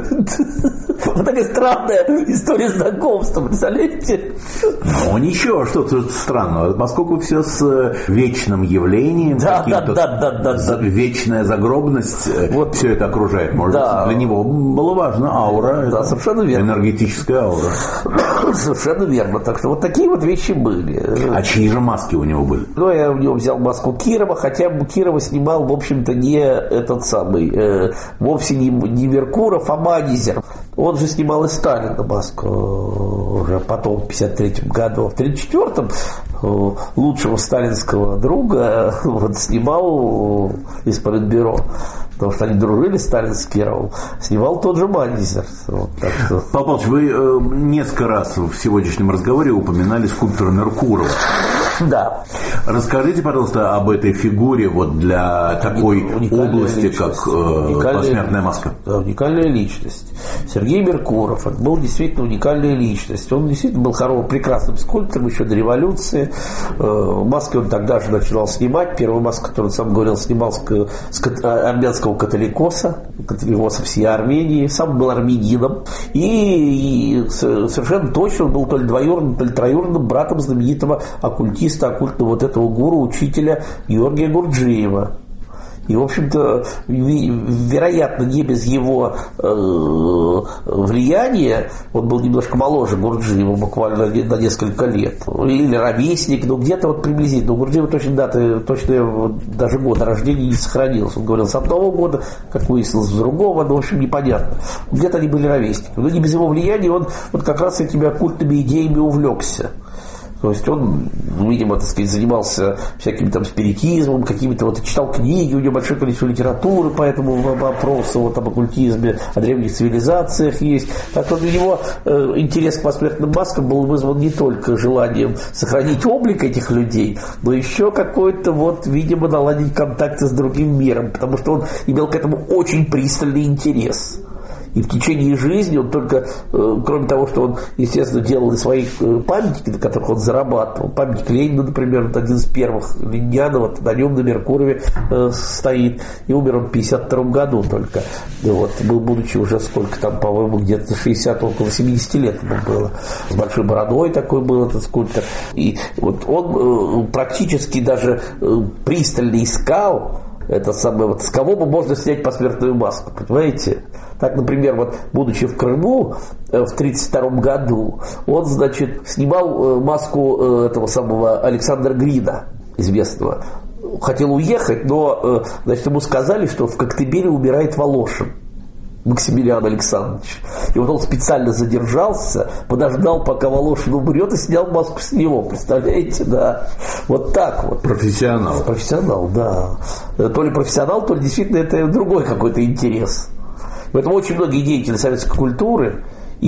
Вот такая странная история знакомства, представляете? Ну, ничего, что тут странного. Поскольку все с вечным явлением, да, да, да, да, да, да. вечная загробность, вот. Все это окружает. Может да. Для него было важно аура. Да, совершенно верно. Энергетическая аура. Совершенно верно. Так что вот такие вот вещи были. А чьи же маски у него были? Ну, я у него взял маску Кирова, хотя Кирова снимал, в общем-то, не этот самый, э, вовсе не, не Меркуров, а Манизер. Он же снимал и Сталина маску уже потом, в пятьдесят третьем году. В тридцать четвёртом э, лучшего сталинского друга э, вот, снимал из Политбюро. Потому что они дружили, Сталин с Кировым, снимал тот же Манизер. Вот, что... Павел Павлович, вы э, несколько раз в сегодняшнем разговоре упоминали скульптора Меркурова. Да. Расскажите, пожалуйста, об этой фигуре вот для такой уникальная области, личность. Как э, посмертная маска. Да, уникальная личность. Сергей Меркуров был действительно уникальная личность. Он действительно был хорошим, прекрасным скульптором еще до революции. Маски он тогда же начинал снимать. Первую маску, которую он сам говорил, снимал с, с армянского католикоса, католикоса всей Армении. Сам был армянином. И, и совершенно точно он был то ли двоюродным, то ли троюродным братом знаменитого оккультиста, оккультного вот этого гуру, учителя Георгия Гурджиева. И, в общем-то, вероятно, не без его э, влияния, он был немножко моложе Гурджиева, буквально на несколько лет, или ровесник, но где-то вот приблизительно. У Гурджиева точно даты, точно даже года рождения не сохранилось. Он говорил с одного года, как выяснилось, с другого, но, в общем, непонятно. Где-то они были ровесниками. Но не без его влияния он вот как раз этими оккультными идеями увлекся. То есть он, видимо, так сказать, занимался всяким там спиритизмом, какими-то вот, читал книги, у него большое количество литературы по этому вопросу, вот об оккультизме, о древних цивилизациях есть. Так вот у него э, интерес к посмертным маскам был вызван не только желанием сохранить облик этих людей, но еще какой-то вот, видимо, наладить контакты с другим миром, потому что он имел к этому очень пристальный интерес. И в течение жизни он только, кроме того, что он, естественно, делал и свои памятники, на которых он зарабатывал, памятник Ленину, например, это один из первых Лениниана, вот на нем на Меркурове э, стоит, и умер он в пятьдесят втором году только, вот, был, будучи уже сколько там, по-моему, где-то шестьдесят, около семьдесят лет ему было, с большой бородой такой был этот скульптор, и вот он э, практически даже э, пристально искал это самое, вот, с кого бы можно снять посмертную маску, понимаете? Так, например, вот, будучи в Крыму в тридцать втором году, он, значит, снимал маску этого самого Александра Грина, известного. Хотел уехать, но, значит, ему сказали, что в Коктебеле умирает Волошин Максимилиан Александрович. И вот он специально задержался, подождал, пока Волошин умрет, и снял маску с него. Представляете, да. Вот так вот. Профессионал. Профессионал, да. То ли профессионал, то ли действительно это другой какой-то интерес. Поэтому очень многие деятели советской культуры,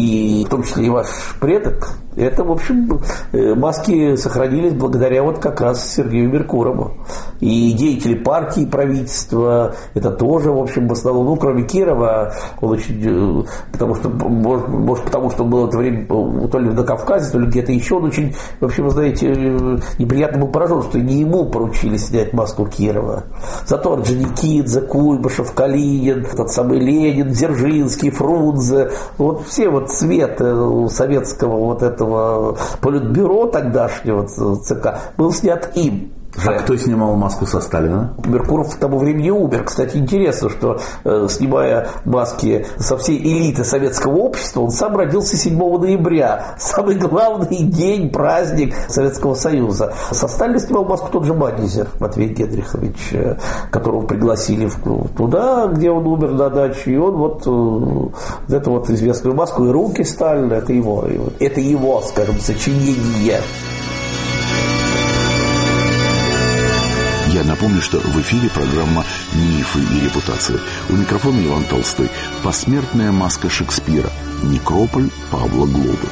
и в том числе и ваш предок, это, в общем, маски сохранились благодаря вот как раз Сергею Меркурову. И деятели партии, правительства, это тоже, в общем, в основном, ну, кроме Кирова, он очень, потому что, может, может потому что он был в это время то ли на Кавказе, то ли где-то еще, он очень, в общем, вы знаете, неприятно был поражен, что не ему поручили снять маску Кирова. Зато Орджоникидзе, Куйбышев, Калинин, тот самый Ленин, Дзержинский, Фрунзе, вот все вот цвет советского вот этого политбюро тогдашнего ЦК был снят им. А кто снимал маску со Сталина? Меркуров к тому времени умер. Кстати, интересно, что э, снимая маски со всей элиты советского общества, он сам родился седьмого ноября. Самый главный день, праздник Советского Союза. Со Сталина снимал маску тот же Маннизер, Матвей Генрихович, э, которого пригласили в, туда, где он умер на даче. И он вот, э, вот эту вот известную маску и руки Сталина, это его, это его, скажем, сочинение. Я напомню, что в эфире программа «Мифы и репутация». У микрофона Иван Толстой. Посмертная маска Шекспира. Некрополь Павла Глобы.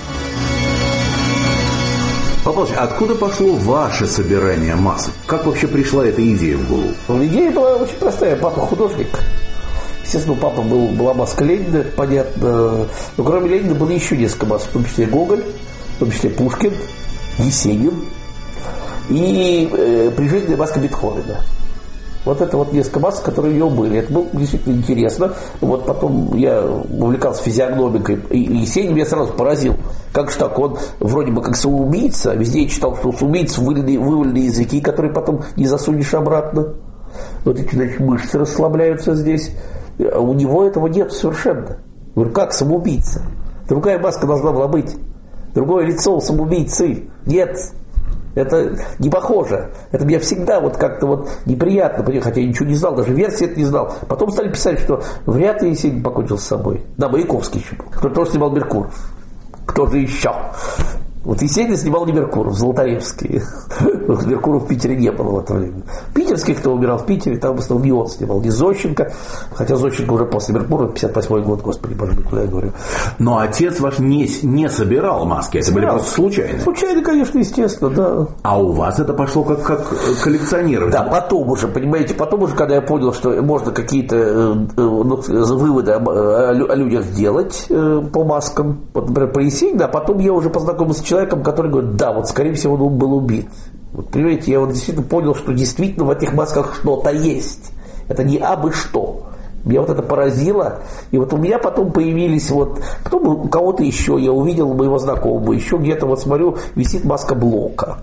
Павел Павлович, откуда пошло ваше собирание масок? Как вообще пришла эта идея в голову? Идея была очень простая. Папа художник. Естественно, у папы был, была маска Ленина, это понятно. Но кроме Ленина было еще несколько масок, в том числе Гоголь, в том числе Пушкин, Есенин. И э, прижизненная маска Бетховена. Вот это вот несколько масок, которые у него были. Это было действительно интересно. Вот потом я увлекался физиогномикой. И Есенин меня сразу поразил. Как же так? Он вроде бы как самоубийца. Везде я читал, что самоубийца вываленные, вываленные языки, которые потом не засунешь обратно. Вот эти, значит, мышцы расслабляются здесь. А у него этого нет совершенно. Говорю, как самоубийца? Другая маска должна была быть. Другое лицо у самоубийцы. Нет. Это не похоже. Это мне всегда вот как-то вот неприятно, хотя я ничего не знал, даже версии это не знал. Потом стали писать, что вряд ли Есенин покончил с собой. Да, Маяковский еще был. Кто тоже снимал Меркуров. Кто же еще? Вот Есенина снимал не Меркуров, Золотаревский. Меркуров в Питере не было в это время. Питерский, кто умирал в Питере, там в основном не он снимал, не Зощенко. Хотя Зощенко уже после Меркурова, пятьдесят восьмой год, господи, боже мой, куда я говорю. Но отец ваш не, не собирал маски, это собирал. Были просто случайно. Случайно, конечно, естественно, да. А у вас это пошло как, как коллекционировать? Да, потом уже, понимаете, потом уже, когда я понял, что можно какие-то ну, выводы о, о людях делать по маскам, вот, например, по Есенину, а потом я уже познакомился с человеком, который говорит, да, вот скорее всего он был убит. Вот, понимаете, я вот действительно понял, что действительно в этих масках что-то есть. Это не абы что. Меня вот это поразило. И вот у меня потом появились вот, потом у кого-то еще, я увидел моего знакомого, еще где-то вот смотрю, висит маска Блока.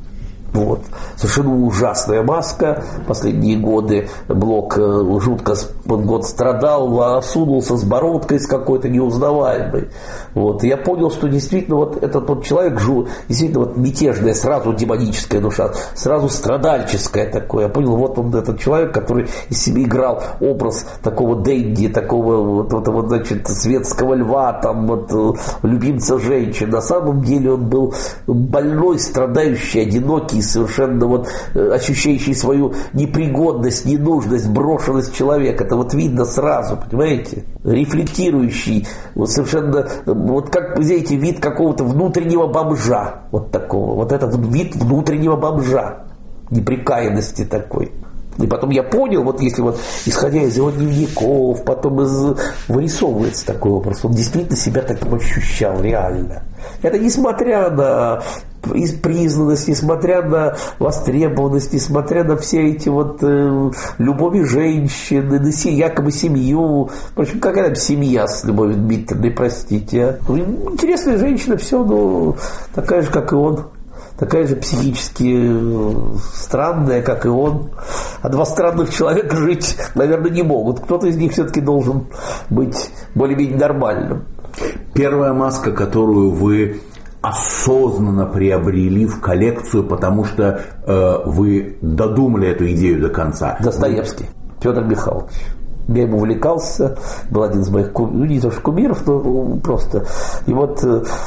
Вот. Совершенно ужасная маска. Последние годы Блок жутко год страдал, осунулся с бородкой с какой-то неузнаваемой. Вот. И я понял, что действительно вот этот вот человек действительно вот мятежная, сразу демоническая душа, сразу страдальческая такое. Я понял, вот он этот человек, который из себя играл образ такого денди, такого вот, вот, вот, значит, светского льва, там вот любимца женщин. На самом деле он был больной, страдающий, одинокий, совершенно вот ощущающий свою непригодность, ненужность, брошенность человека. Это вот видно сразу, понимаете? Рефлектирующий, вот совершенно, вот как, знаете, вид какого-то внутреннего бомжа. Вот такого. Вот этот вид внутреннего бомжа. Неприкаянности такой. И потом я понял, вот если вот, исходя из его дневников, потом из, вырисовывается такой образ, он действительно себя таким ощущал, реально. Это несмотря на признанность, несмотря на востребованность, несмотря на все эти вот э, любови женщины, на якобы семью. В общем, какая там семья с Любовью Дмитриевной, простите. А? Интересная женщина, все, ну, такая же, как и он. Такая же психически странная, как и он. А два странных человека жить, наверное, не могут. Кто-то из них все-таки должен быть более-менее нормальным. Первая маска, которую вы осознанно приобрели в коллекцию, потому что э, вы додумали эту идею до конца. Достоевский, Федор Михайлович. Я ему увлекался, был один из моих, ну не то что кумиров, но просто. И вот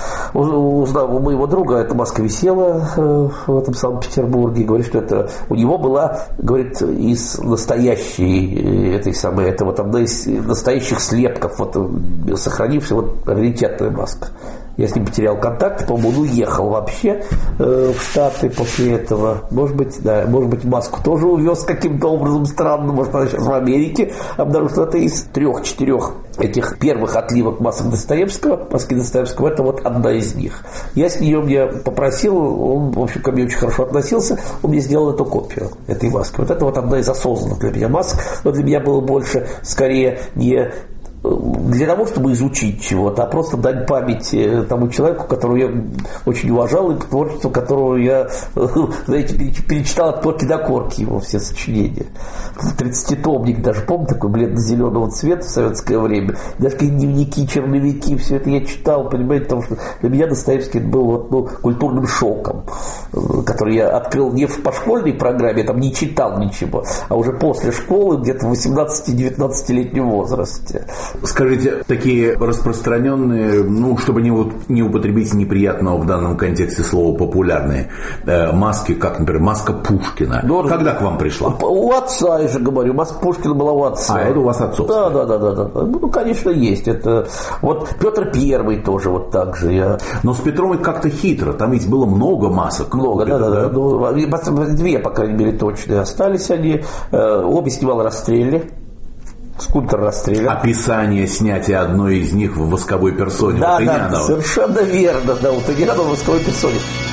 узнав у моего друга, эта маска висела в этом Санкт-Петербурге, говорит, что это у него была, говорит, из настоящей этой самой, это вот одна из настоящих слепков, вот сохранившая вот раритетная маска. Я с ним потерял контакт, по-моему, он уехал вообще э, в Штаты после этого. Может быть, да, может быть, маску тоже увез каким-то образом странным. Может, она сейчас в Америке. Обнаружил, что это из трех-четырех этих первых отливок масок Достоевского, маски Достоевского, это вот одна из них. Я с нее мне попросил, он, в общем, ко мне очень хорошо относился, он мне сделал эту копию этой маски. Вот это вот одна из осознанных для меня масок, но для меня было больше, скорее, не для того, чтобы изучить чего-то, а просто дать память тому человеку, которого я очень уважал, и творчество которого я, знаете, перечитал от корки до корки его все сочинения. тридцатитомник даже, помню, такой бледно-зеленого цвета в советское время. Даже какие дневники, черновики, все это я читал, понимаете, потому что для меня Достоевский был вот, ну, культурным шоком, который я открыл не в пошкольной программе, я там не читал ничего, а уже после школы, где-то в восемнадцати-девятнадцатилетнем возрасте. Скажите, такие распространенные, ну, чтобы не, вот, не употребить неприятного в данном контексте слова популярные, э, маски, как, например, маска Пушкина. Но, когда к вам пришла? У отца, я же говорю, маска Пушкина была у отца. А, это у вас отцовская? Да, да, да, да, да. Ну, конечно, есть. Это вот Петр Первый тоже вот так же. Я... Но с Петром как-то хитро, там ведь было много масок. Много, да, да, да. Ну, две, по крайней мере, точные остались они. Обе снимал Растрелли. Скульптор расстрелян. Описание снятия одной из них в восковой персоне. Да, да, совершенно верно. Да, у Тынянова в восковой персоне.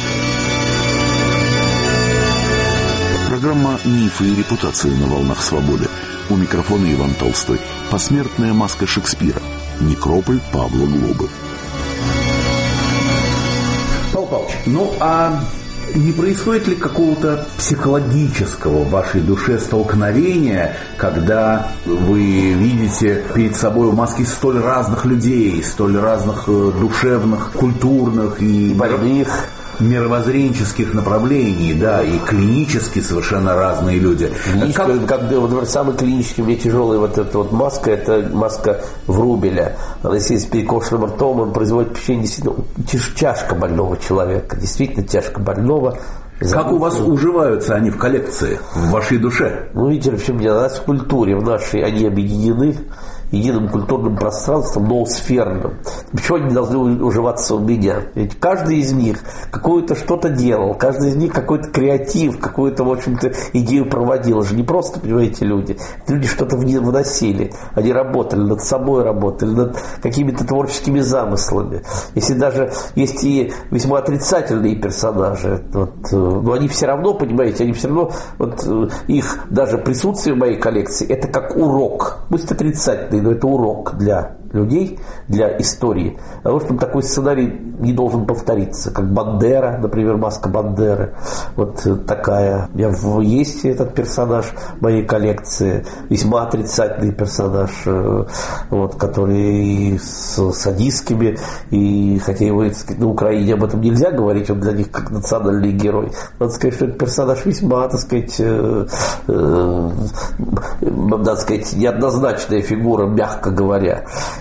Программа «Мифы и репутации» на волнах свободы. У микрофона Иван Толстой. Посмертная маска Шекспира. Некрополь Павла Глобы. Павел Павлович, ну а не происходит ли какого-то психологического в вашей душе столкновения, когда вы видите перед собой маски столь разных людей, столь разных душевных, культурных и больных, мировоззренческих направлений, да, и клинически совершенно разные люди. Как, как вот, самый клинический, мне тяжелый вот эта вот маска, это маска Врубеля. Она сидит с перекошенным ртом, он производит впечатление действительно тяжко больного человека, действительно тяжко больного. Как у вас уживаются они в коллекции, в вашей душе? Ну, видите, в чем дело, у нас в культуре, в нашей, они объединены единым культурным пространством, ноосферным. Почему они должны уживаться у меня? Ведь каждый из них какое-то что-то делал, каждый из них какой-то креатив, какую-то, в общем-то, идею проводил. Это же не просто, понимаете, люди. Люди что-то вносили. Они работали, над собой работали, над какими-то творческими замыслами. Если даже есть и весьма отрицательные персонажи, вот, но они все равно, понимаете, они все равно, вот, их даже присутствие в моей коллекции, это как урок. Пусть отрицательный, но это урок для людей, для истории. Потому что такой сценарий не должен повториться. Как Бандера, например, маска Бандеры. Вот такая. У меня есть этот персонаж в моей коллекции. Весьма отрицательный персонаж, вот, который с садистскими. И хотя его, так сказать, на Украине об этом нельзя говорить, он для них как национальный герой. Надо сказать, что этот персонаж весьма, так сказать, э, э, надо сказать, неоднозначная фигура, мягко говоря.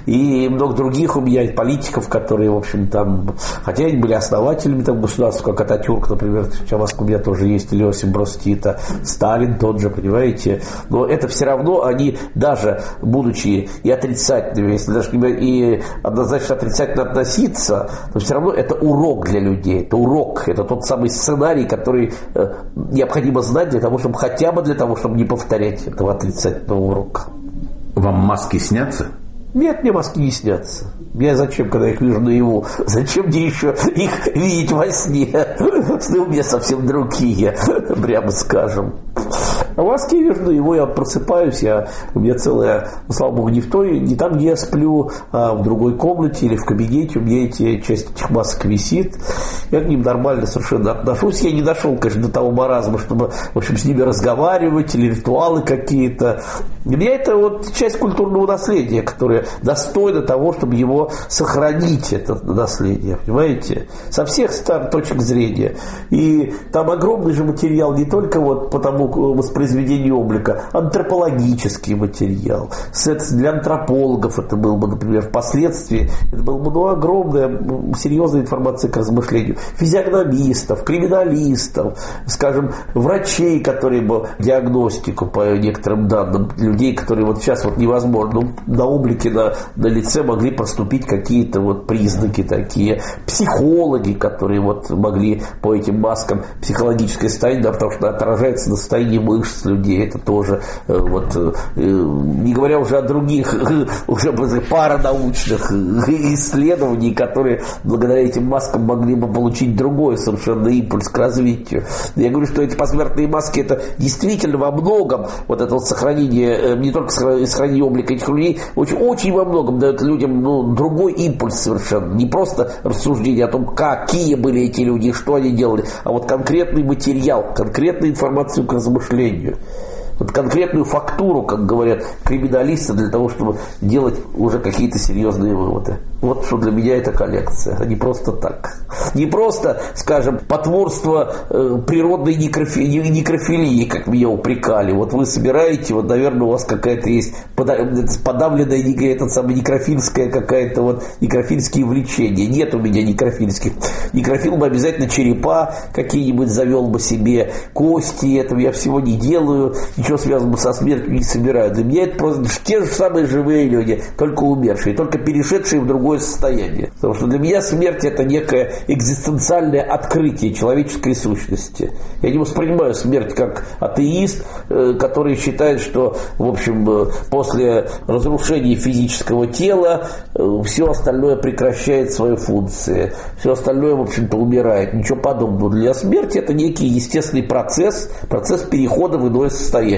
И много других у меня политиков, которые, в общем, там, хотя они были основателями там государства, как Ататюрк, например, Чамаска у меня тоже есть, или Иосиф Брос Тита, Сталин тот же, понимаете. Но это все равно они, даже будучи и отрицательными, если даже и однозначно отрицательно относиться, но все равно это урок для людей, это урок, это тот самый сценарий, который э, необходимо знать для того, чтобы хотя бы для того, чтобы не повторять этого отрицательного урока. Вам маски снятся? Нет, мне маски не снятся. Я зачем, когда их вижу наяву? Зачем мне еще их видеть во сне? Сны у меня совсем другие, прямо скажем. А маски я вижу наяву, я просыпаюсь, я, у меня целая, слава богу, не в той, не там, где я сплю, а в другой комнате или в кабинете. У меня эти, часть этих масок висит. Я к ним нормально совершенно отношусь. Я не дошел, конечно, до того маразма, чтобы, в общем, с ними разговаривать или ритуалы какие-то. Для меня это вот часть культурного наследия, которое достойно того, чтобы его сохранить, это наследие, понимаете? Со всех сторон, точек зрения. И там огромный же материал, не только вот по тому воспроизведению облика, антропологический материал. Для антропологов это было бы, например, впоследствии, это было бы, ну, огромная, серьезная информация к размышлению. Физиогномистов, криминалистов, скажем, врачей, которые бы диагностику по некоторым данным, людей, которые вот сейчас вот невозможно, ну, на облике, на, на лице могли проступить какие-то вот признаки такие. Психологи, которые вот могли по этим маскам психологическое состояние, да, потому что отражается на состоянии мышц людей, это тоже э, вот, э, не говоря уже о других уже паранаучных исследований, которые благодаря этим маскам могли бы получить другой совершенно импульс к развитию. Я говорю, что эти посмертные маски, это действительно во многом вот это вот сохранение, не только сохранение облика этих людей, очень, очень во многом дает людям, ну, другой импульс совершенно. Не просто рассуждение о том, какие были эти люди, что они делали, а вот конкретный материал, конкретную информацию к размышлению. Вот конкретную фактуру, как говорят криминалисты, для того, чтобы делать уже какие-то серьезные выводы. Вот что для меня эта коллекция, а не просто так. Не просто, скажем, потворство э, природной некрофи- некрофилии, как меня упрекали. Вот вы собираете, вот, наверное, у вас какая-то есть подавленная это самое некрофильская какая-то вот некрофильские влечения. Нет у меня некрофильских. Некрофил бы обязательно черепа какие-нибудь завел бы себе, кости, этого я всего не делаю. Ничего связанного со смертью не собираю. Для меня это просто те же самые живые люди, только умершие, только перешедшие в другое состояние. Потому что для меня смерть — это некое экзистенциальное открытие человеческой сущности. Я не воспринимаю смерть как атеист, который считает, что, в общем, после разрушения физического тела все остальное прекращает свои функции. Все остальное, в общем-то, умирает. Ничего подобного. Для смерти это некий естественный процесс, процесс перехода в иное состояние.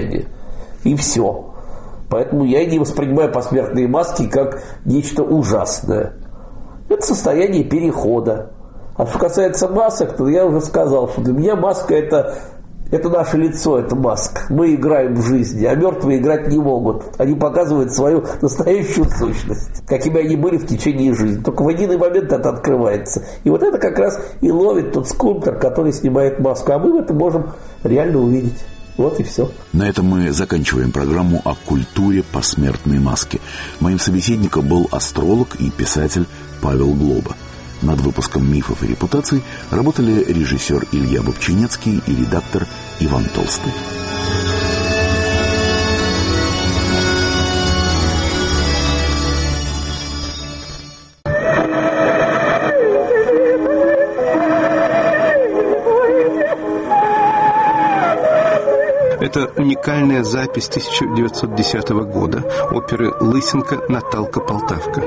И все. Поэтому я не воспринимаю посмертные маски как нечто ужасное. Это состояние перехода. А что касается масок, то я уже сказал, что для меня маска — это Это наше лицо, это маска. Мы играем в жизни, а мертвые играть не могут. Они показывают свою настоящую сущность, какими они были в течение жизни. Только в один момент это открывается. И вот это как раз и ловит тот скульптор, который снимает маску. А мы это можем реально увидеть. Вот и все. На этом мы заканчиваем программу о культуре посмертной маски. Моим собеседником был астролог и писатель Павел Глоба. Над выпуском «Мифов и репутаций» работали режиссер Илья Бобчинецкий и редактор Иван Толстый. Это уникальная запись тысяча девятьсот десятого года оперы «Лысенко. Наталка Полтавка».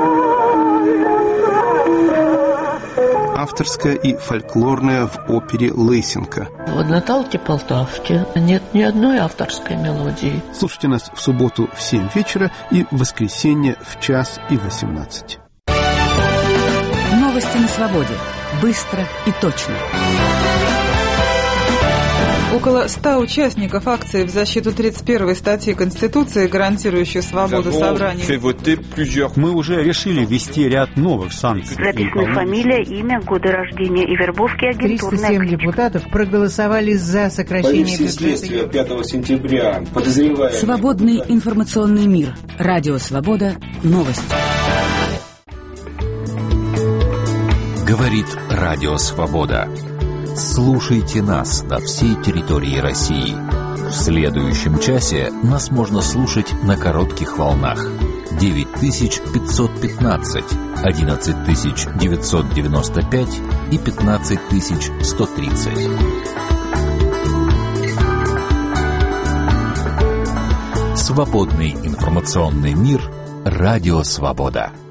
Авторская и фольклорная в опере «Лысенко». В «Наталке Полтавке» нет ни одной авторской мелодии. Слушайте нас в субботу в семь вечера и в воскресенье в час и восемнадцать. Новости на свободе. Быстро и точно. Около ста участников акции в защиту тридцать первой статьи Конституции, гарантирующей свободу собраний. Мы уже решили ввести ряд новых санкций. Записана фамилия, имя, годы рождения и вербовки, агентурная триста семь кличка. Депутатов проголосовали за сокращение бюджета. пятого сентября. Подозреваемый. Свободный информационный мир. Радио «Свобода». Новости. Говорит Радио «Свобода». Слушайте нас на всей территории России. В следующем часе нас можно слушать на коротких волнах. девять тысяч пятьсот пятнадцать, одиннадцать тысяч девятьсот девяносто пять и пятнадцать тысяч сто тридцать. Свободный информационный мир. Радио «Свобода».